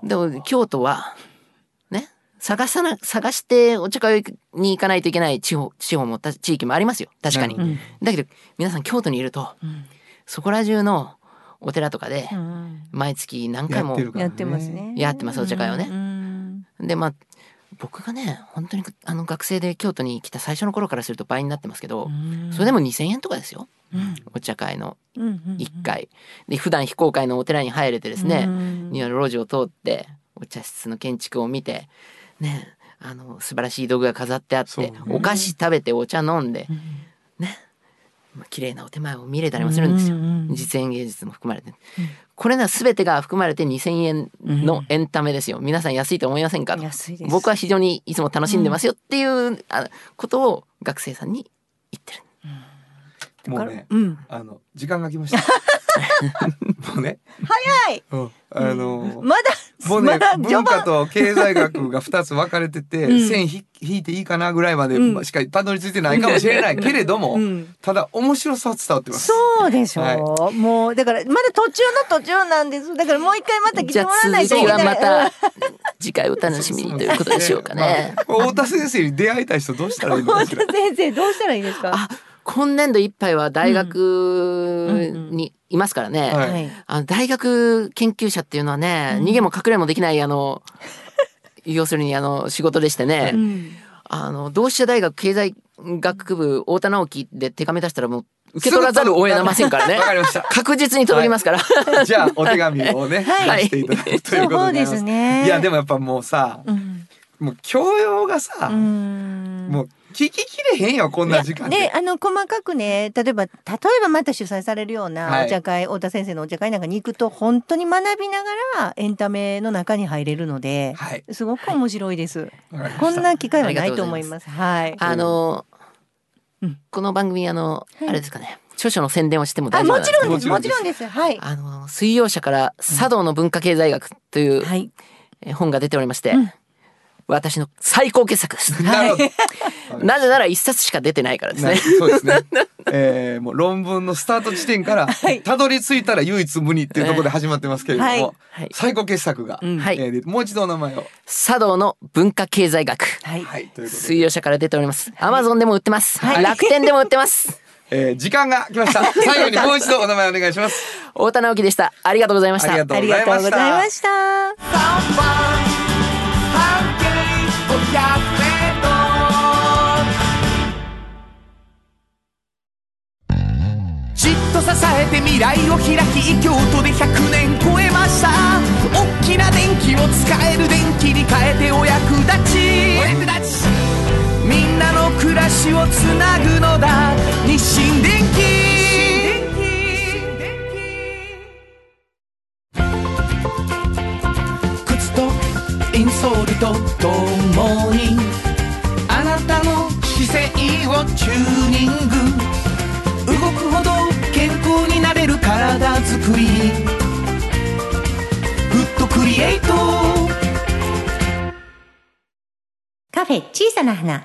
でも京都はね探さな探してお茶会に行かないといけない地方地方も地域もありますよ確かに、うん、だけど皆さん京都にいると、うん、そこら中のお寺とかで毎月何回もやってますねやってますお茶会をね、うん、でまあ僕がね本当にあの学生で京都に来た最初の頃からすると倍になってますけど、それでもにせんえんとかですよ、うん、お茶会のいっかいで普段非公開のお寺に入れてですね、庭の路地を通ってお茶室の建築を見てねあの素晴らしい道具が飾ってあって、ね、お菓子食べてお茶飲んで、うん、ね綺麗なお手前を見れたりもするんですよ、うん、実演芸術も含まれて、うん、これら全てが含まれてにせんえんのエンタメですよ、うん、皆さん安いと思いませんかと。 安いです。 僕は非常にいつも楽しんでますよっていう、うん、あことを学生さんに言ってる、 うん、もうね、うん、あの時間が来ましたもうね早い、 うん、あのー、 まだもうね、 まだ文化と経済学がふたつ分かれてて、うん、線引いていいかなぐらいまでしかたどり着いてないかもしれないけれども、うん、ただ面白さは伝わってます。 そうでしょう、はい、もうだからまだ途中の途中なんです。だからもう一回また来てもらわないといけない。 じゃあ続きはまた次回お楽しみにということでしょうかね。 まあ、太田先生に出会いたい人どうしたらいいのかしら。 太田先生どうしたらいいですか。 あ、今年度いっぱいは大学にいますからね、うんうんうん、はい、あの大学研究者っていうのはね、うん、逃げも隠れもできないあの要するにあの仕事でしてね、うん、あの同志社大学経済学部太田直樹で手紙出したらもう受け取らざるを得ませんからね。 わかりました。 確実に届きますから、 はい、じゃあお手紙をね、はい、出していただくということになります。そうですね。いやでもやっぱもうさ、うん、もう教養がさ、うん、もう聞ききれへんよこんな時間で。 で、あの細かくね、例えば例えばまた主催されるようなお茶会、はい、太田先生のお茶会なんかに行くと本当に学びながらエンタメの中に入れるので、はい、すごく面白いです、はい、こんな機会はないと思います。はい。 あの、うん、この番組あの、はい、あれですかね。著書の宣伝をしても大丈夫なんですか。 あ、もちろんです。もちろんです。はい。 あの水曜社から茶道の文化経済学という、はい、本が出ておりまして。うん、私の最高傑作です。なるほど。なぜなら一冊しか出てないからですね。 そうですね。えー、もう論文のスタート地点からたどり着いたら唯一無二っていうところで始まってますけれども、はいはい、最高傑作が、うん、えー、もう一度お名前を。 茶道の文化経済学。はい。はい、ということで水曜社から出ております。アマゾンでも売ってます。はい、楽天でも売ってます。 えー、時間が来ました。最後にもう一度お名前お願いします。 太田直樹でした。ありがとうございました。 ありがとうございました。 ましたじっと支えて未来を開き京都でひゃくねん超えました。大きな電気を使える電気に変えてお役立ちお役立ちみんなの暮らしをつなぐのだ日清電気。靴とインソールとともにあなたの姿勢をチューニング動くほど健康になれる体づくりフットクリエイトカフェ小さな花。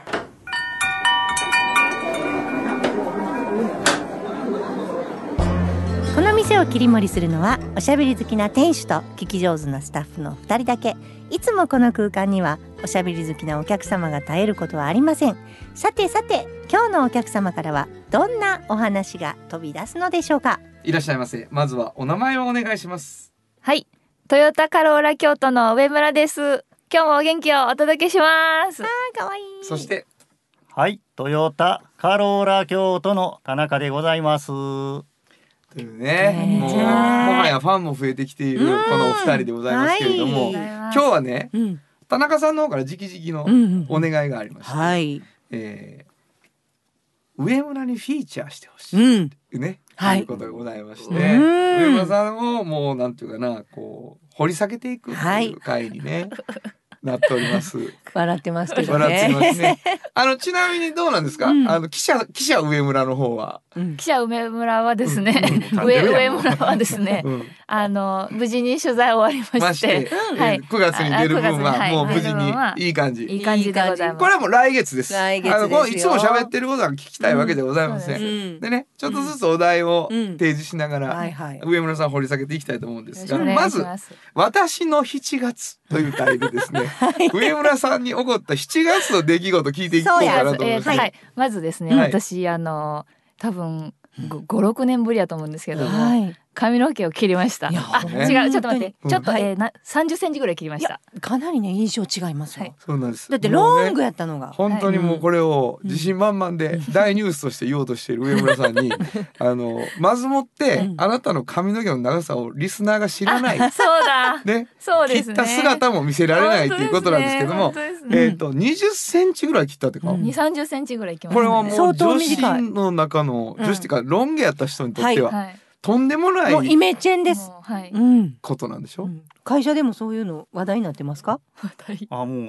この店を切り盛りするのはおしゃべり好きな店主と聞き上手なスタッフのふたりだけ。いつもこの空間にはおしゃべり好きなお客様が絶えることはありません。さてさて今日のお客様からはどんなお話が飛び出すのでしょうか。 いらっしゃいませ。まずはお名前をお願いします。 はい、トヨタカローラ京都の上村です。今日もお元気をお届けします。 あーかわいい。 そしてはい、トヨタカローラ京都の田中でございます。 というね、もうもはやファンも増えてきているこのお二人でございますけれども、はい、今日はね、うん、田中さんの方から直々のお願いがありまして、うんうん、はい、えー、上村にフィーチャーしてほしいっていうね、うん、はい、ということがございまして、上村さんをもうなんていうかな、こう掘り下げていくっていう回にね、はいなっております。 笑ってますけどね。 笑ってますね。あのちなみにどうなんですか。うん、あの記者記者上村の方は。 うん、記者上村はですね。うんうん、上上村はですね。うん、あの無事に取材終わりまして、 ましてはい、くがつに出る分はもう無事にいい感じ。 いい感じでございます。 これはもう来月です。来月ですよ。あのいつも喋ってることは聞きたいわけでございません。うん、でね、ちょっとずつお題を提示しながら、うん、上村さん掘り下げていきたいと思うんですが、まず私のしちがつというタイトルですね。はい、上村さんに起こったしちがつの出来事聞いていこうかなと思います。 えーはい、まずですね、はい、私あの多分ご、ろくねんぶりやと思うんですけども、はい、髪の毛を切りました。あ、違う、ちょっと待って、ちょっと、うん、えー、なさんじゅっセンチぐらい切りました。 かなりね印象違いますよ、はい、 そうなんです。 だってロングやったのが、ね、 本当にもうこれを自信満々で大ニュースとして言おうとしている上村さんにあのまずもって、うん、あなたの髪の毛の長さをリスナーが知らない、 そうだ、 ね、 そうですね、 切った姿も見せられないということなんですけども、ね、えっ、ー、とにじゅっセンチぐらい切ったってか、うん、 にじゅう、さんじゅっセンチぐらい切りました、ね、これはもう女子の中の、女子っていうかロン毛やった人にとっては、はいはい、とんでもないもうイメチェンです、 はい、うん、ことなんでしょ、うん、 会社でもそういうの話題になってますか。 あ、もう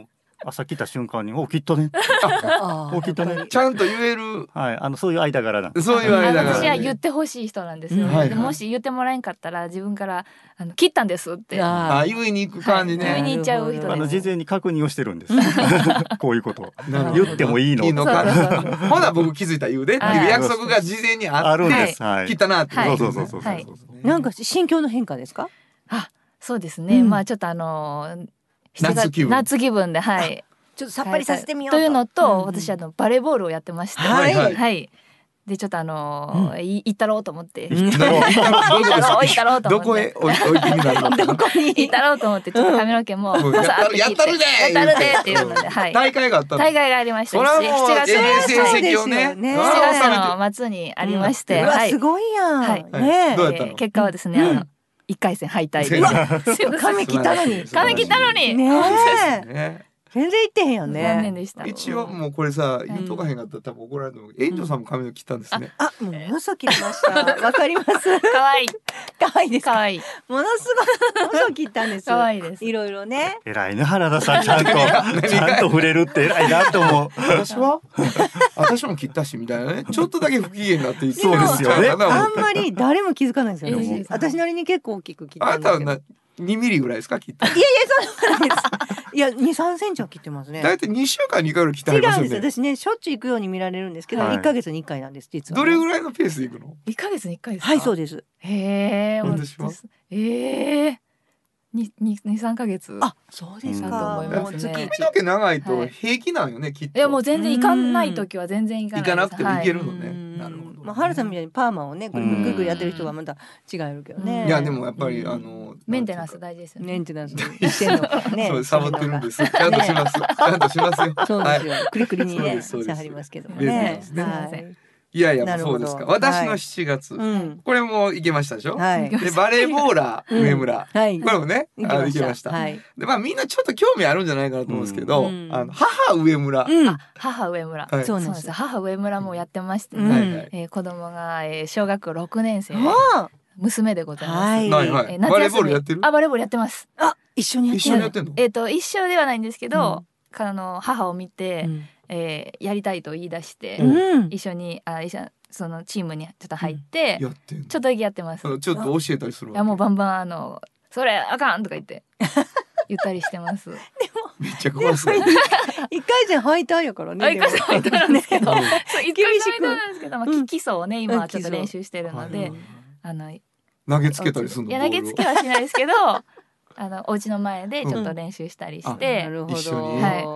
朝来た瞬間にお切ったねお切ったねちゃんと言える、 はい、あのそういう間柄なんです。 そういう間柄、 私は言ってほしい人なんですよ、ね、はいはい、もし言ってもらえんかったら自分からあの切ったんですってあ言いに行く感じね、はい、 言いに行っちゃう人です。 あの事前に確認をしてるんですこういうこと言ってもいいのいいのかほな僕気づいた言うでっていう約束が事前にあって、はい、切ったなって、はい、 そうそうそうそう、はい、 なんか心境の変化ですか？ あそうですね、うん、まあちょっとあのー、 夏気分夏気分ではいちょっとさっぱりさせてみようと、 というのと、 うんうん、 私あのバレーボールをやってまして、 はい、 はいはいでちょっとあのーうん、い行ったろうと思って行ったろう行ったろうと思ってどこへおいてになるのどこに行ったろうと思ってちょっと髪の毛も、 うん、やったるやったるでやったるでっていうので、はい、 大会があったの。 大会がありましたししちがつの成績をね、 しちがつの末にありまして、 うん、はい、すごいやん、 はいね、 どうやったの？ 結果はですね、うん、あの一回戦敗退で髪切ったのに髪切ったのにねえ全然言ってへんよね。 残念でした。 一応もうこれさ言っとかへんかったら多分怒られるの。エンジョさんも髪を切ったんですね。 あ、ものすごく切りました。わかります。 可愛い可愛いです。 可愛い。 ものすごいものすごく切ったんです。 可愛いです。 いろいろね。 偉いね原田さんちゃんとちゃんと触れるって偉いなと思う。 私は私も切ったしみたいなね。ちょっとだけ不機嫌になっていそうですよね。 あんまり誰も気づかないんですよね。私なりに結構大きく切ったんですけど。 にミリぐらいですか切った。 いやいやそうなんです。いやに、さんセンチは切ってますね。 だいたいにしゅうかんにかいぐらい切ってありますよね。 違うんです。私ねしょっちゅう行くように見られるんですけど、はい、いっかげつにいっかいなんです実は、 ね。どれぐらいのペースで行くの？ いっかげつにいっかいですか？ はいそうです。 へえ。 私はええ。に、に、さんかげつ。 あ、そうですか。 うん、もう月髪の毛長いと平気なんよね、はい、きっと。 いやもう全然行かない時は全然行かないです。 行かなくても行けるのね。はい、なるほど。 まあ原さんみたいにパーマをねぐるぐるぐるぐるやってる人はまた違うけどね。 いやでもやっぱりあのメンテナンス大事ですよね。 メンテナンスしてんのかね。 そうサボってるんです。ちゃんとします。ちゃんとしますよ。 そうですよ。クリクリにねしてはりますけどね。はい。 いやいやそうですか。私のしちがつ、これも行けましたでしょ。でバレーボーラー上村、これもね行けました。でまあみんなちょっと興味あるんじゃないかなと思うんですけど、あの母上村、 母上村、そうなんです。母上村もやってましてね、子供が小学校ろくねんせい、娘でございます。 バレーボールやってる？ あバレーボールやってます。 あ一緒にやってるの？ えっと一緒ではないんですけど、あの母を見て。えー、やりたいと言い出して、うん、一緒にあ一緒そのチームにちょっと入って、うん、ちょっとだけやってます。 ちょっと教えたりするわけ？ いやもうバンバンあのそれあかんとか言って言ったりしてます。でもめっちゃ怖そう。 一回戦敗退やからね。 一回戦敗退なんですけど、そう一回戦敗退なんですけど、まあ基礎をね今はちょっと練習してるので、あの投げつけたりするの？ いや投げつけはしないですけど。あのお家の前でちょっと練習したりして、 なるほど、 一緒に、 はい、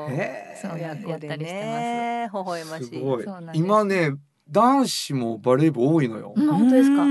そうやったりしてます。 微笑ましい。 すごい。今ね男子もバレー部多いのよ。 本当ですか？ うん、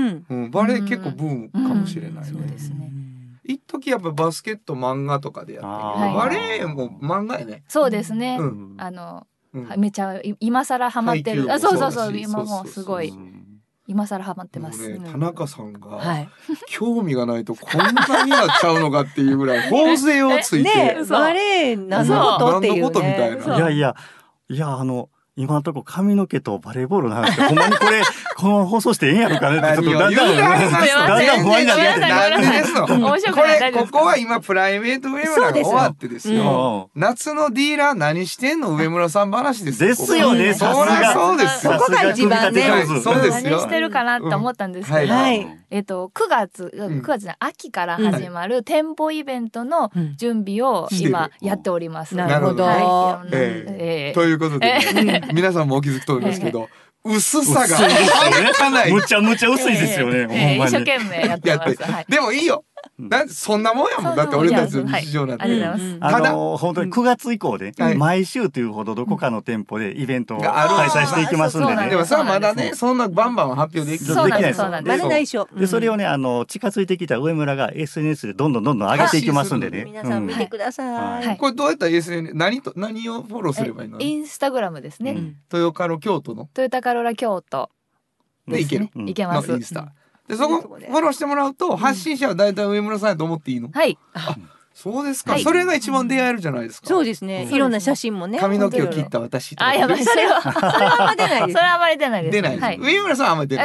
バレー結構ブームかもしれないね。 そうですね。 一時やっぱバスケット漫画とかでやったけど、バレーも漫画やね。 そうですね。あのめちゃ今更ハマってる。あ、そうそうそう今もうすごい。今更ハマってます。 ね、田中さんが、はい、興味がないとこんなになっちゃうのかっていうぐらい頬杖をついて、 ね、バレー何のことっていうね。 何のことみたいな。 いやいやいやあの。今のところ髪の毛とバレーボールの話ってほんまにこれこのまま放送してええんやろかねってちょっとだんだんだんだん不安になってきてなんでですのこれここは今プライベート上村が終わってですよ、うん、夏のディーラー何してんの上村さん話ですよですよね。 そりゃそうですよ。 そこが一番ね、 そうですよ。 何してるかなって思ったんですけど、えっとくがつくがつの秋から始まる店舗イベントの準備を今やっております。 なるほど。 ということで皆さんもお気づきと思いますけど、薄さが半端ない。 むちゃむちゃ薄いですよね。 えー、一生懸命やってます。はい、 でもいいよ。だそんなもんやもん。だって俺たちの日常なんて。 あの本当にくがつ以降で毎週というほどどこかの店舗でイベントを開催していきますんでね。 でもさまだねそんなバンバン発表できないです。 まだ内緒。 でそれをねあの近づいてきた上村が エスエヌエス でどんどんどんどん上げていきますんでね。 皆さん見てください。 これどうやったら エスエヌエス 何と何をフォローすればいいの？ インスタグラムですね。 トヨカロ京都の。 トヨタカロラ京都でいける。 いけます。 インスタ。でそこフォローしてもらうと発信者はだいたい上村さんやと思っていいの？ はい。 そうですか。それが一番出会えるじゃないですか。 そうですね。いろんな写真もね。 髪の毛を切った私。 あ、やばい。それはそれはあんま出ないです。それはあんまり出ないです。 出ない。上村さんはあんまり出ない。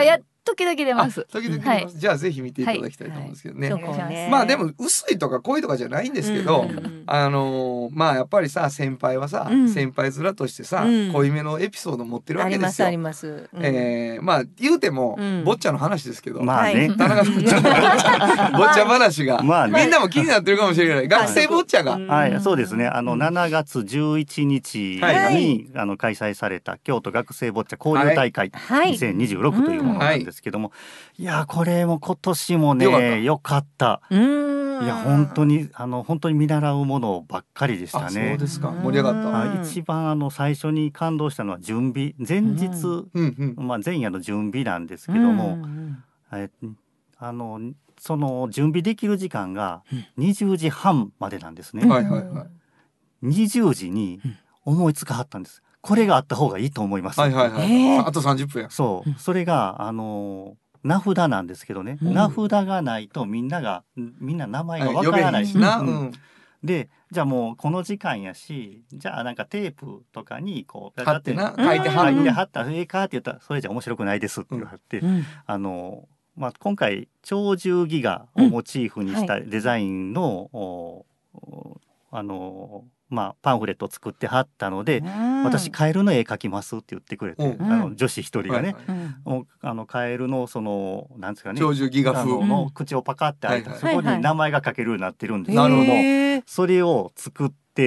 時々出ます。 時々出ます、はい、じゃあぜひ見ていただきたいと思うんですけどね、はいはい、まあでも薄いとか濃いとかじゃないんですけど、うん、あのー、まあやっぱりさ先輩はさ、うん、先輩面としてさ、うん、濃いめのエピソード持ってるわけですよ。 ありますあります、うん、 えー、まあ言うても、うん、ボッチャの話ですけど、 まあね、 田中ボッチャボッチャ話が、まあね、みんなも気になってるかもしれない。学生ボッチャが、 はい、そうですね、あのしちがつじゅういちにちに、はい、あの開催された京都学生ボッチャ交流大会にせんにじゅうろくというものなんですけども、はい、いやこれも今年もねよかった。いや本当にあの本当に見習うものばっかりでしたね。 そうですか、盛り上がった。一番あの最初に感動したのは準備、前日、うんうん、まあ前夜の準備なんですけども、えあのその準備できる時間がにじゅうじはんまでなんですね。 はいはいはい。 にじゅうじに思いつかはったんです。これがあった方がいいと思います。 はいはいはい。あとさんじゅっぷんや。 そう、それがあの名札なんですけどね、うん、名札がないとみんながみんな名前がわからないしな、うん、でじゃあもうこの時間やし、じゃあなんかテープとかにこう貼ってな書いて貼って貼ったらええかって言ったら、それじゃ面白くないですって言われて、うん、あのまあ今回鳥獣戯画をモチーフにしたデザインの、うんはい、あのまあ、パンフレットを作ってはったので、うん、私カエルの絵描きますって言ってくれて、うん、あの女子一人がね、はいはい、あのカエルのそのなんですかね、 鳥獣戯画風の口をパカって開いた、うん、そこに名前が書けるようになってるんですけども、はいはい、それを作って、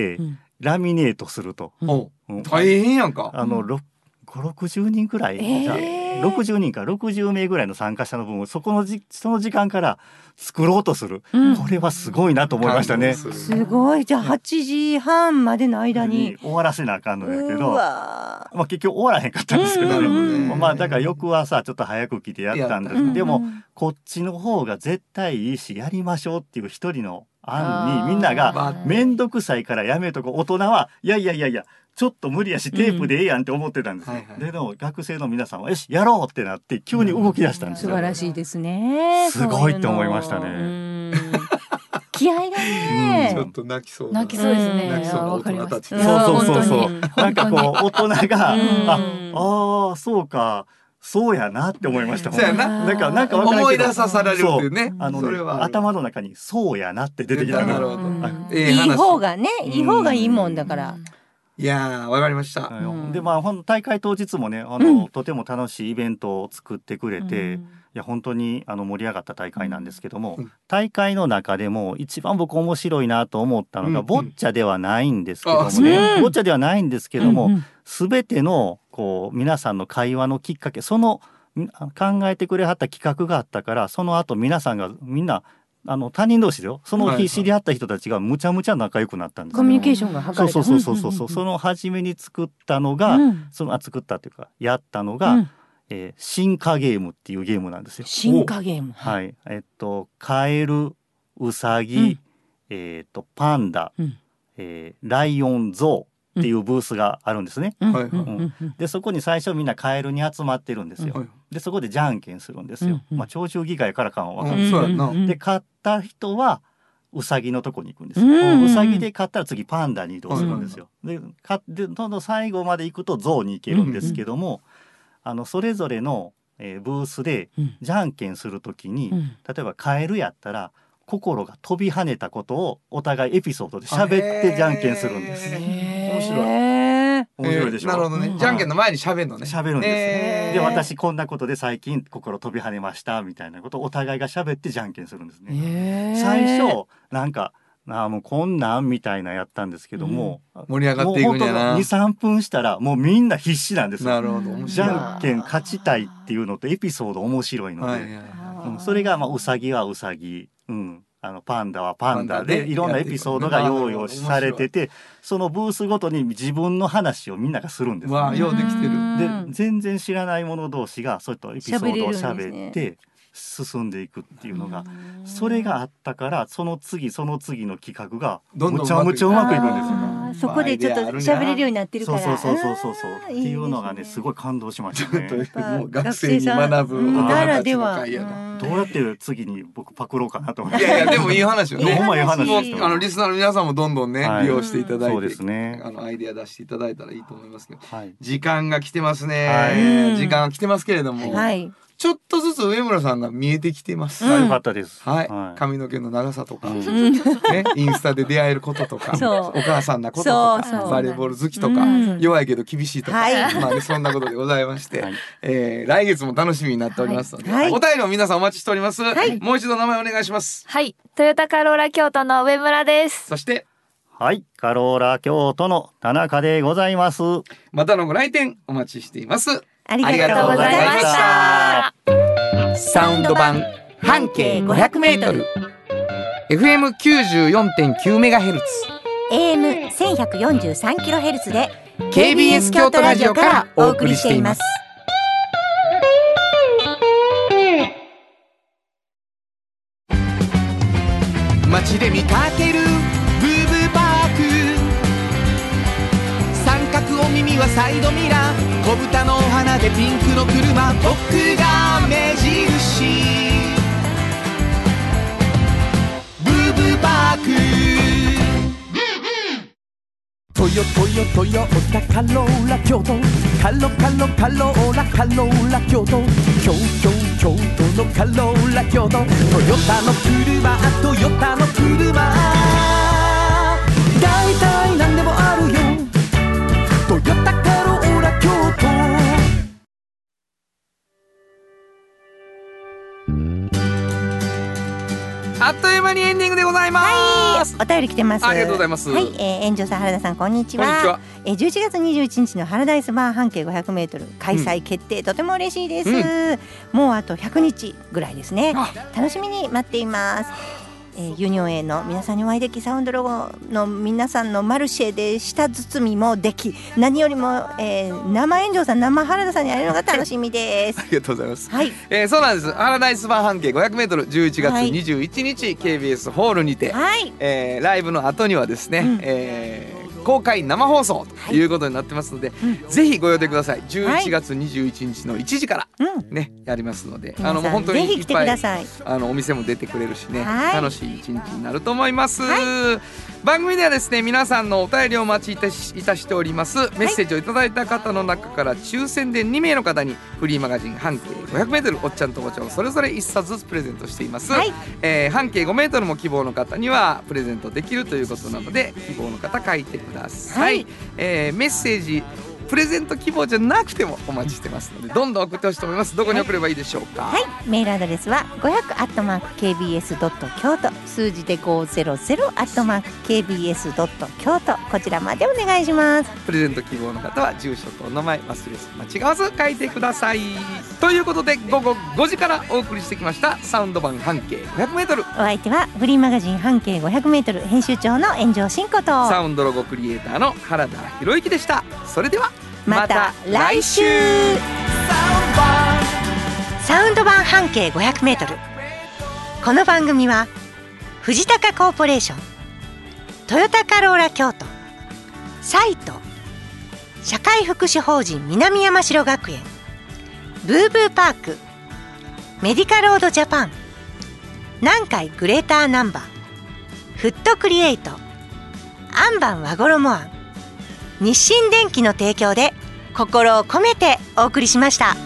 うん、ラミネートすると、 うん、大変やんか。 あのご、ろくじゅうにんくらい、えー、ろくじゅうにんからろくじゅうめいぐらいの参加者の分をそこのじその時間から作ろうとする、うん、これはすごいなと思いましたね。 すごい。じゃあはちじはんまでの間に終わらせなあかんのやけど、まあ、結局終わらへんかったんですけど、ね、まあだから翌朝ちょっと早く来てやったんですけど、でもこっちの方が絶対いいしやりましょうっていう一人の案にみんなが面倒くさいからやめとこう、大人はいやいやいやいやちょっと無理やしテープでええやんって思ってたんですよ、うんはいはい、でも学生の皆さんはよしやろうってなって急に動き出したんですよ、 うん、素晴らしいですね。 すごいって思いましたね。 気合がね、 ちょっと泣きそう泣きそうですね。 泣きそうな大人たち、 そうそうそうそうなんかこう大人がああそうかそうやなって思いました。 そうやな。 なんかなんか思い出さされるっていうね。 あのね頭の中にそうやなって出てきた。 なるほど。 いい方がね、いい方がいいもんだから。 いやーわかりました。 うん、でまあ大会当日もねあの、うん、とても楽しいイベントを作ってくれて、うん、いや本当にあの盛り上がった大会なんですけども、うん、大会の中でも一番僕面白いなと思ったのが、うん、ボッチャではないんですけどもね、うん、ボッチャではないんですけども、うん、全てのこう皆さんの会話のきっかけ、その考えてくれはった企画があったから、その後皆さんがみんなあの他人同士でよ、その日知り合った人たちがむちゃむちゃ仲良くなったんです。 コミュニケーションが図れた。 そうそうそうそうそう、その初めに作ったのが、うん、その作ったというかやったのが、うんえー、進化ゲームっていうゲームなんですよ。 進化ゲーム。 はい。えっとカエル、ウサギ、うん、えっとパンダ、うんえー、ライオン、ゾウ。っていうブースがあるんですね、うんうん、でそこに最初みんなカエルに集まってるんですよ、うん、でそこでじゃんけんするんですよ、うん、まあ鳥獣戯画やからかは分かるんですけど、うん、で勝った人はウサギのとこに行くんですよ、うん、ウサギで勝ったら次パンダに移動するんですよ、うん、でかでどんどん最後まで行くとゾウに行けるんですけども、うん、あのそれぞれの、えー、ブースでじゃんけんするときに、うん、例えばカエルやったら心が飛び跳ねたことをお互いエピソードで喋ってじゃんけんするんです。面白い。面白いでしょ。 なるほどね。じゃんけんの前に喋るのね。 喋るんです。で、私こんなことで最近心飛び跳ねましたみたいなことをお互いが喋ってじゃんけんするんですね。最初なんかあもうこんなんみたいなやったんですけども、 うん、盛り上がっていくんやな。 に、さんぷんしたらもうみんな必死なんですよ。 なるほど。面白い。じゃんけん勝ちたいっていうのとエピソード面白いので、はいはいはいうん、それがまあウサギはウサギ。うんあのパンダはパンダでいろんなエピソードが用意されてて、そのブースごとに自分の話をみんながするんです、 ね、わあようできてる。 で全然知らない者同士がそういったエピソードを喋って進んでいくっていうのが、それがあったからその次その次の企画がむちゃむちゃうまくいくんですよ。 そこでちょっと喋れるようになってるから。 そうそうそうそうそうっていうのがねすごい感動しましたね。 もう学生に学ぶならでは。 どうやって次に僕パクろうかなと思って。 いやいやでもいい話よね。 ほんまいい話ですよ。あのリスナーの皆さんもどんどんね、はい、利用していただいて、 そうですね、 あのアイデア出していただいたらいいと思いますけど、はい、時間が来てますね、はい、時間が来てますけれども、はい、ちょっとずつ上村さんが見えてきてます。 うん、よかったです。 はい、はい、髪の毛の長さとか、うん、ね、インスタで出会えることとか、お母さんなこととか、バレーボール好きとか、うん、弱いけど厳しいとか、はい、まあ、ね、そんなことでございまして、はい、えー、来月も楽しみになっておりますので、はい、お便りも皆さんお待ちしております。はい、もう一度名前お願いします。 はい、トヨタカローラ京都の上村です。 そしてはい、カローラ京都の田中でございます。 またのご来店お待ちしています。 ありがとうございました。 サウンド版半径 ごひゃくメートル エフエムきゅうじゅうよんてんきゅうメガヘルツエーエムせんひゃくよんじゅうさんキロヘルツ でケービーエス 京都ラジオからお送りしています。 街で見かけるブーブーパーク、三角お耳はサイドミラー、小豚の花でピンクの車、僕が目印、ブーブーパーク。トヨトヨトヨタカローラ京都、カロカロカローラカローラ京都、京京京都のカローラ京都、トヨタの車、トヨタの車、だいたいなんでもあるよ、トヨタカローラ京都。 あっという間にエンディングでございます。 はい、お便り来てます。 ありがとうございます。 はい、えー、園長さん、原田さん、こんにちは。 こんにちは。 えー、じゅういちがつにじゅういちにちのハラダイスバー半径 ごひゃくメートル 開催決定、うん、とても嬉しいです、うん、もうあとひゃくにちぐらいですね。楽しみに待っています。えー、ユニオン A の皆さんにお会いでき、サウンドロゴの皆さんのマルシェで舌包みもでき、何よりも、えー、生園長さん、生原田さんに会えるのが楽しみです。 ありがとうございます。 はい、 えー、そうなんです。ハラダイスバー半径 ごひゃくメートル じゅういちがつにじゅういちにち、はい、ケービーエス ホールにて、はい、えー、ライブの後にはですね、うん、えー公開生放送ということになってますので、はい、ぜひご予定ください。じゅういちがつにじゅういちにちのいちじからね、うん、やりますので、あのもう本当にいっぱいあのお店も出てくれるしね、はい、楽しい一日になると思います、はい、番組ではですね、皆さんのお便りをお待ちいたし、いたしております。メッセージをいただいた方の中から抽選でにめいの方にフリーマガジン半径 ごひゃくメートル おっちゃんとおばちゃんをそれぞれいっさつずつプレゼントしています、はい、えー、半径ごメートルも希望の方にはプレゼントできるということなので、希望の方書いてください、はい、えー、メッセージプレゼント希望じゃなくてもお待ちしてますので、どんどん送ってほしいと思います。どこに送ればいいでしょうか。 はい、メールアドレスはごひゃくアットマークケービーエスドット京都、数字でごひゃくアットマークケービーエスドット京都、こちらまでお願いします。 プレゼント希望の方は住所とお名前忘れず間違わず書いてください。ということでごごごじからお送りしてきましたサウンド版半径 ごひゃくメートル、 お相手はフリーマガジン半径 ごひゃくメートル 編集長の炎上真子とサウンドロゴクリエイターの原田博之でした。それではまた来週。サウンド版半径 ごひゃくメートル、この番組は藤高コーポレーション、トヨタカローラ京都、サイト、社会福祉法人南山城学園、ブーブーパーク、メディカロードジャパン、南海グレーターナンバー、フットクリエイト、アンバン和衣庵、日清電機の提供で心を込めてお送りしました。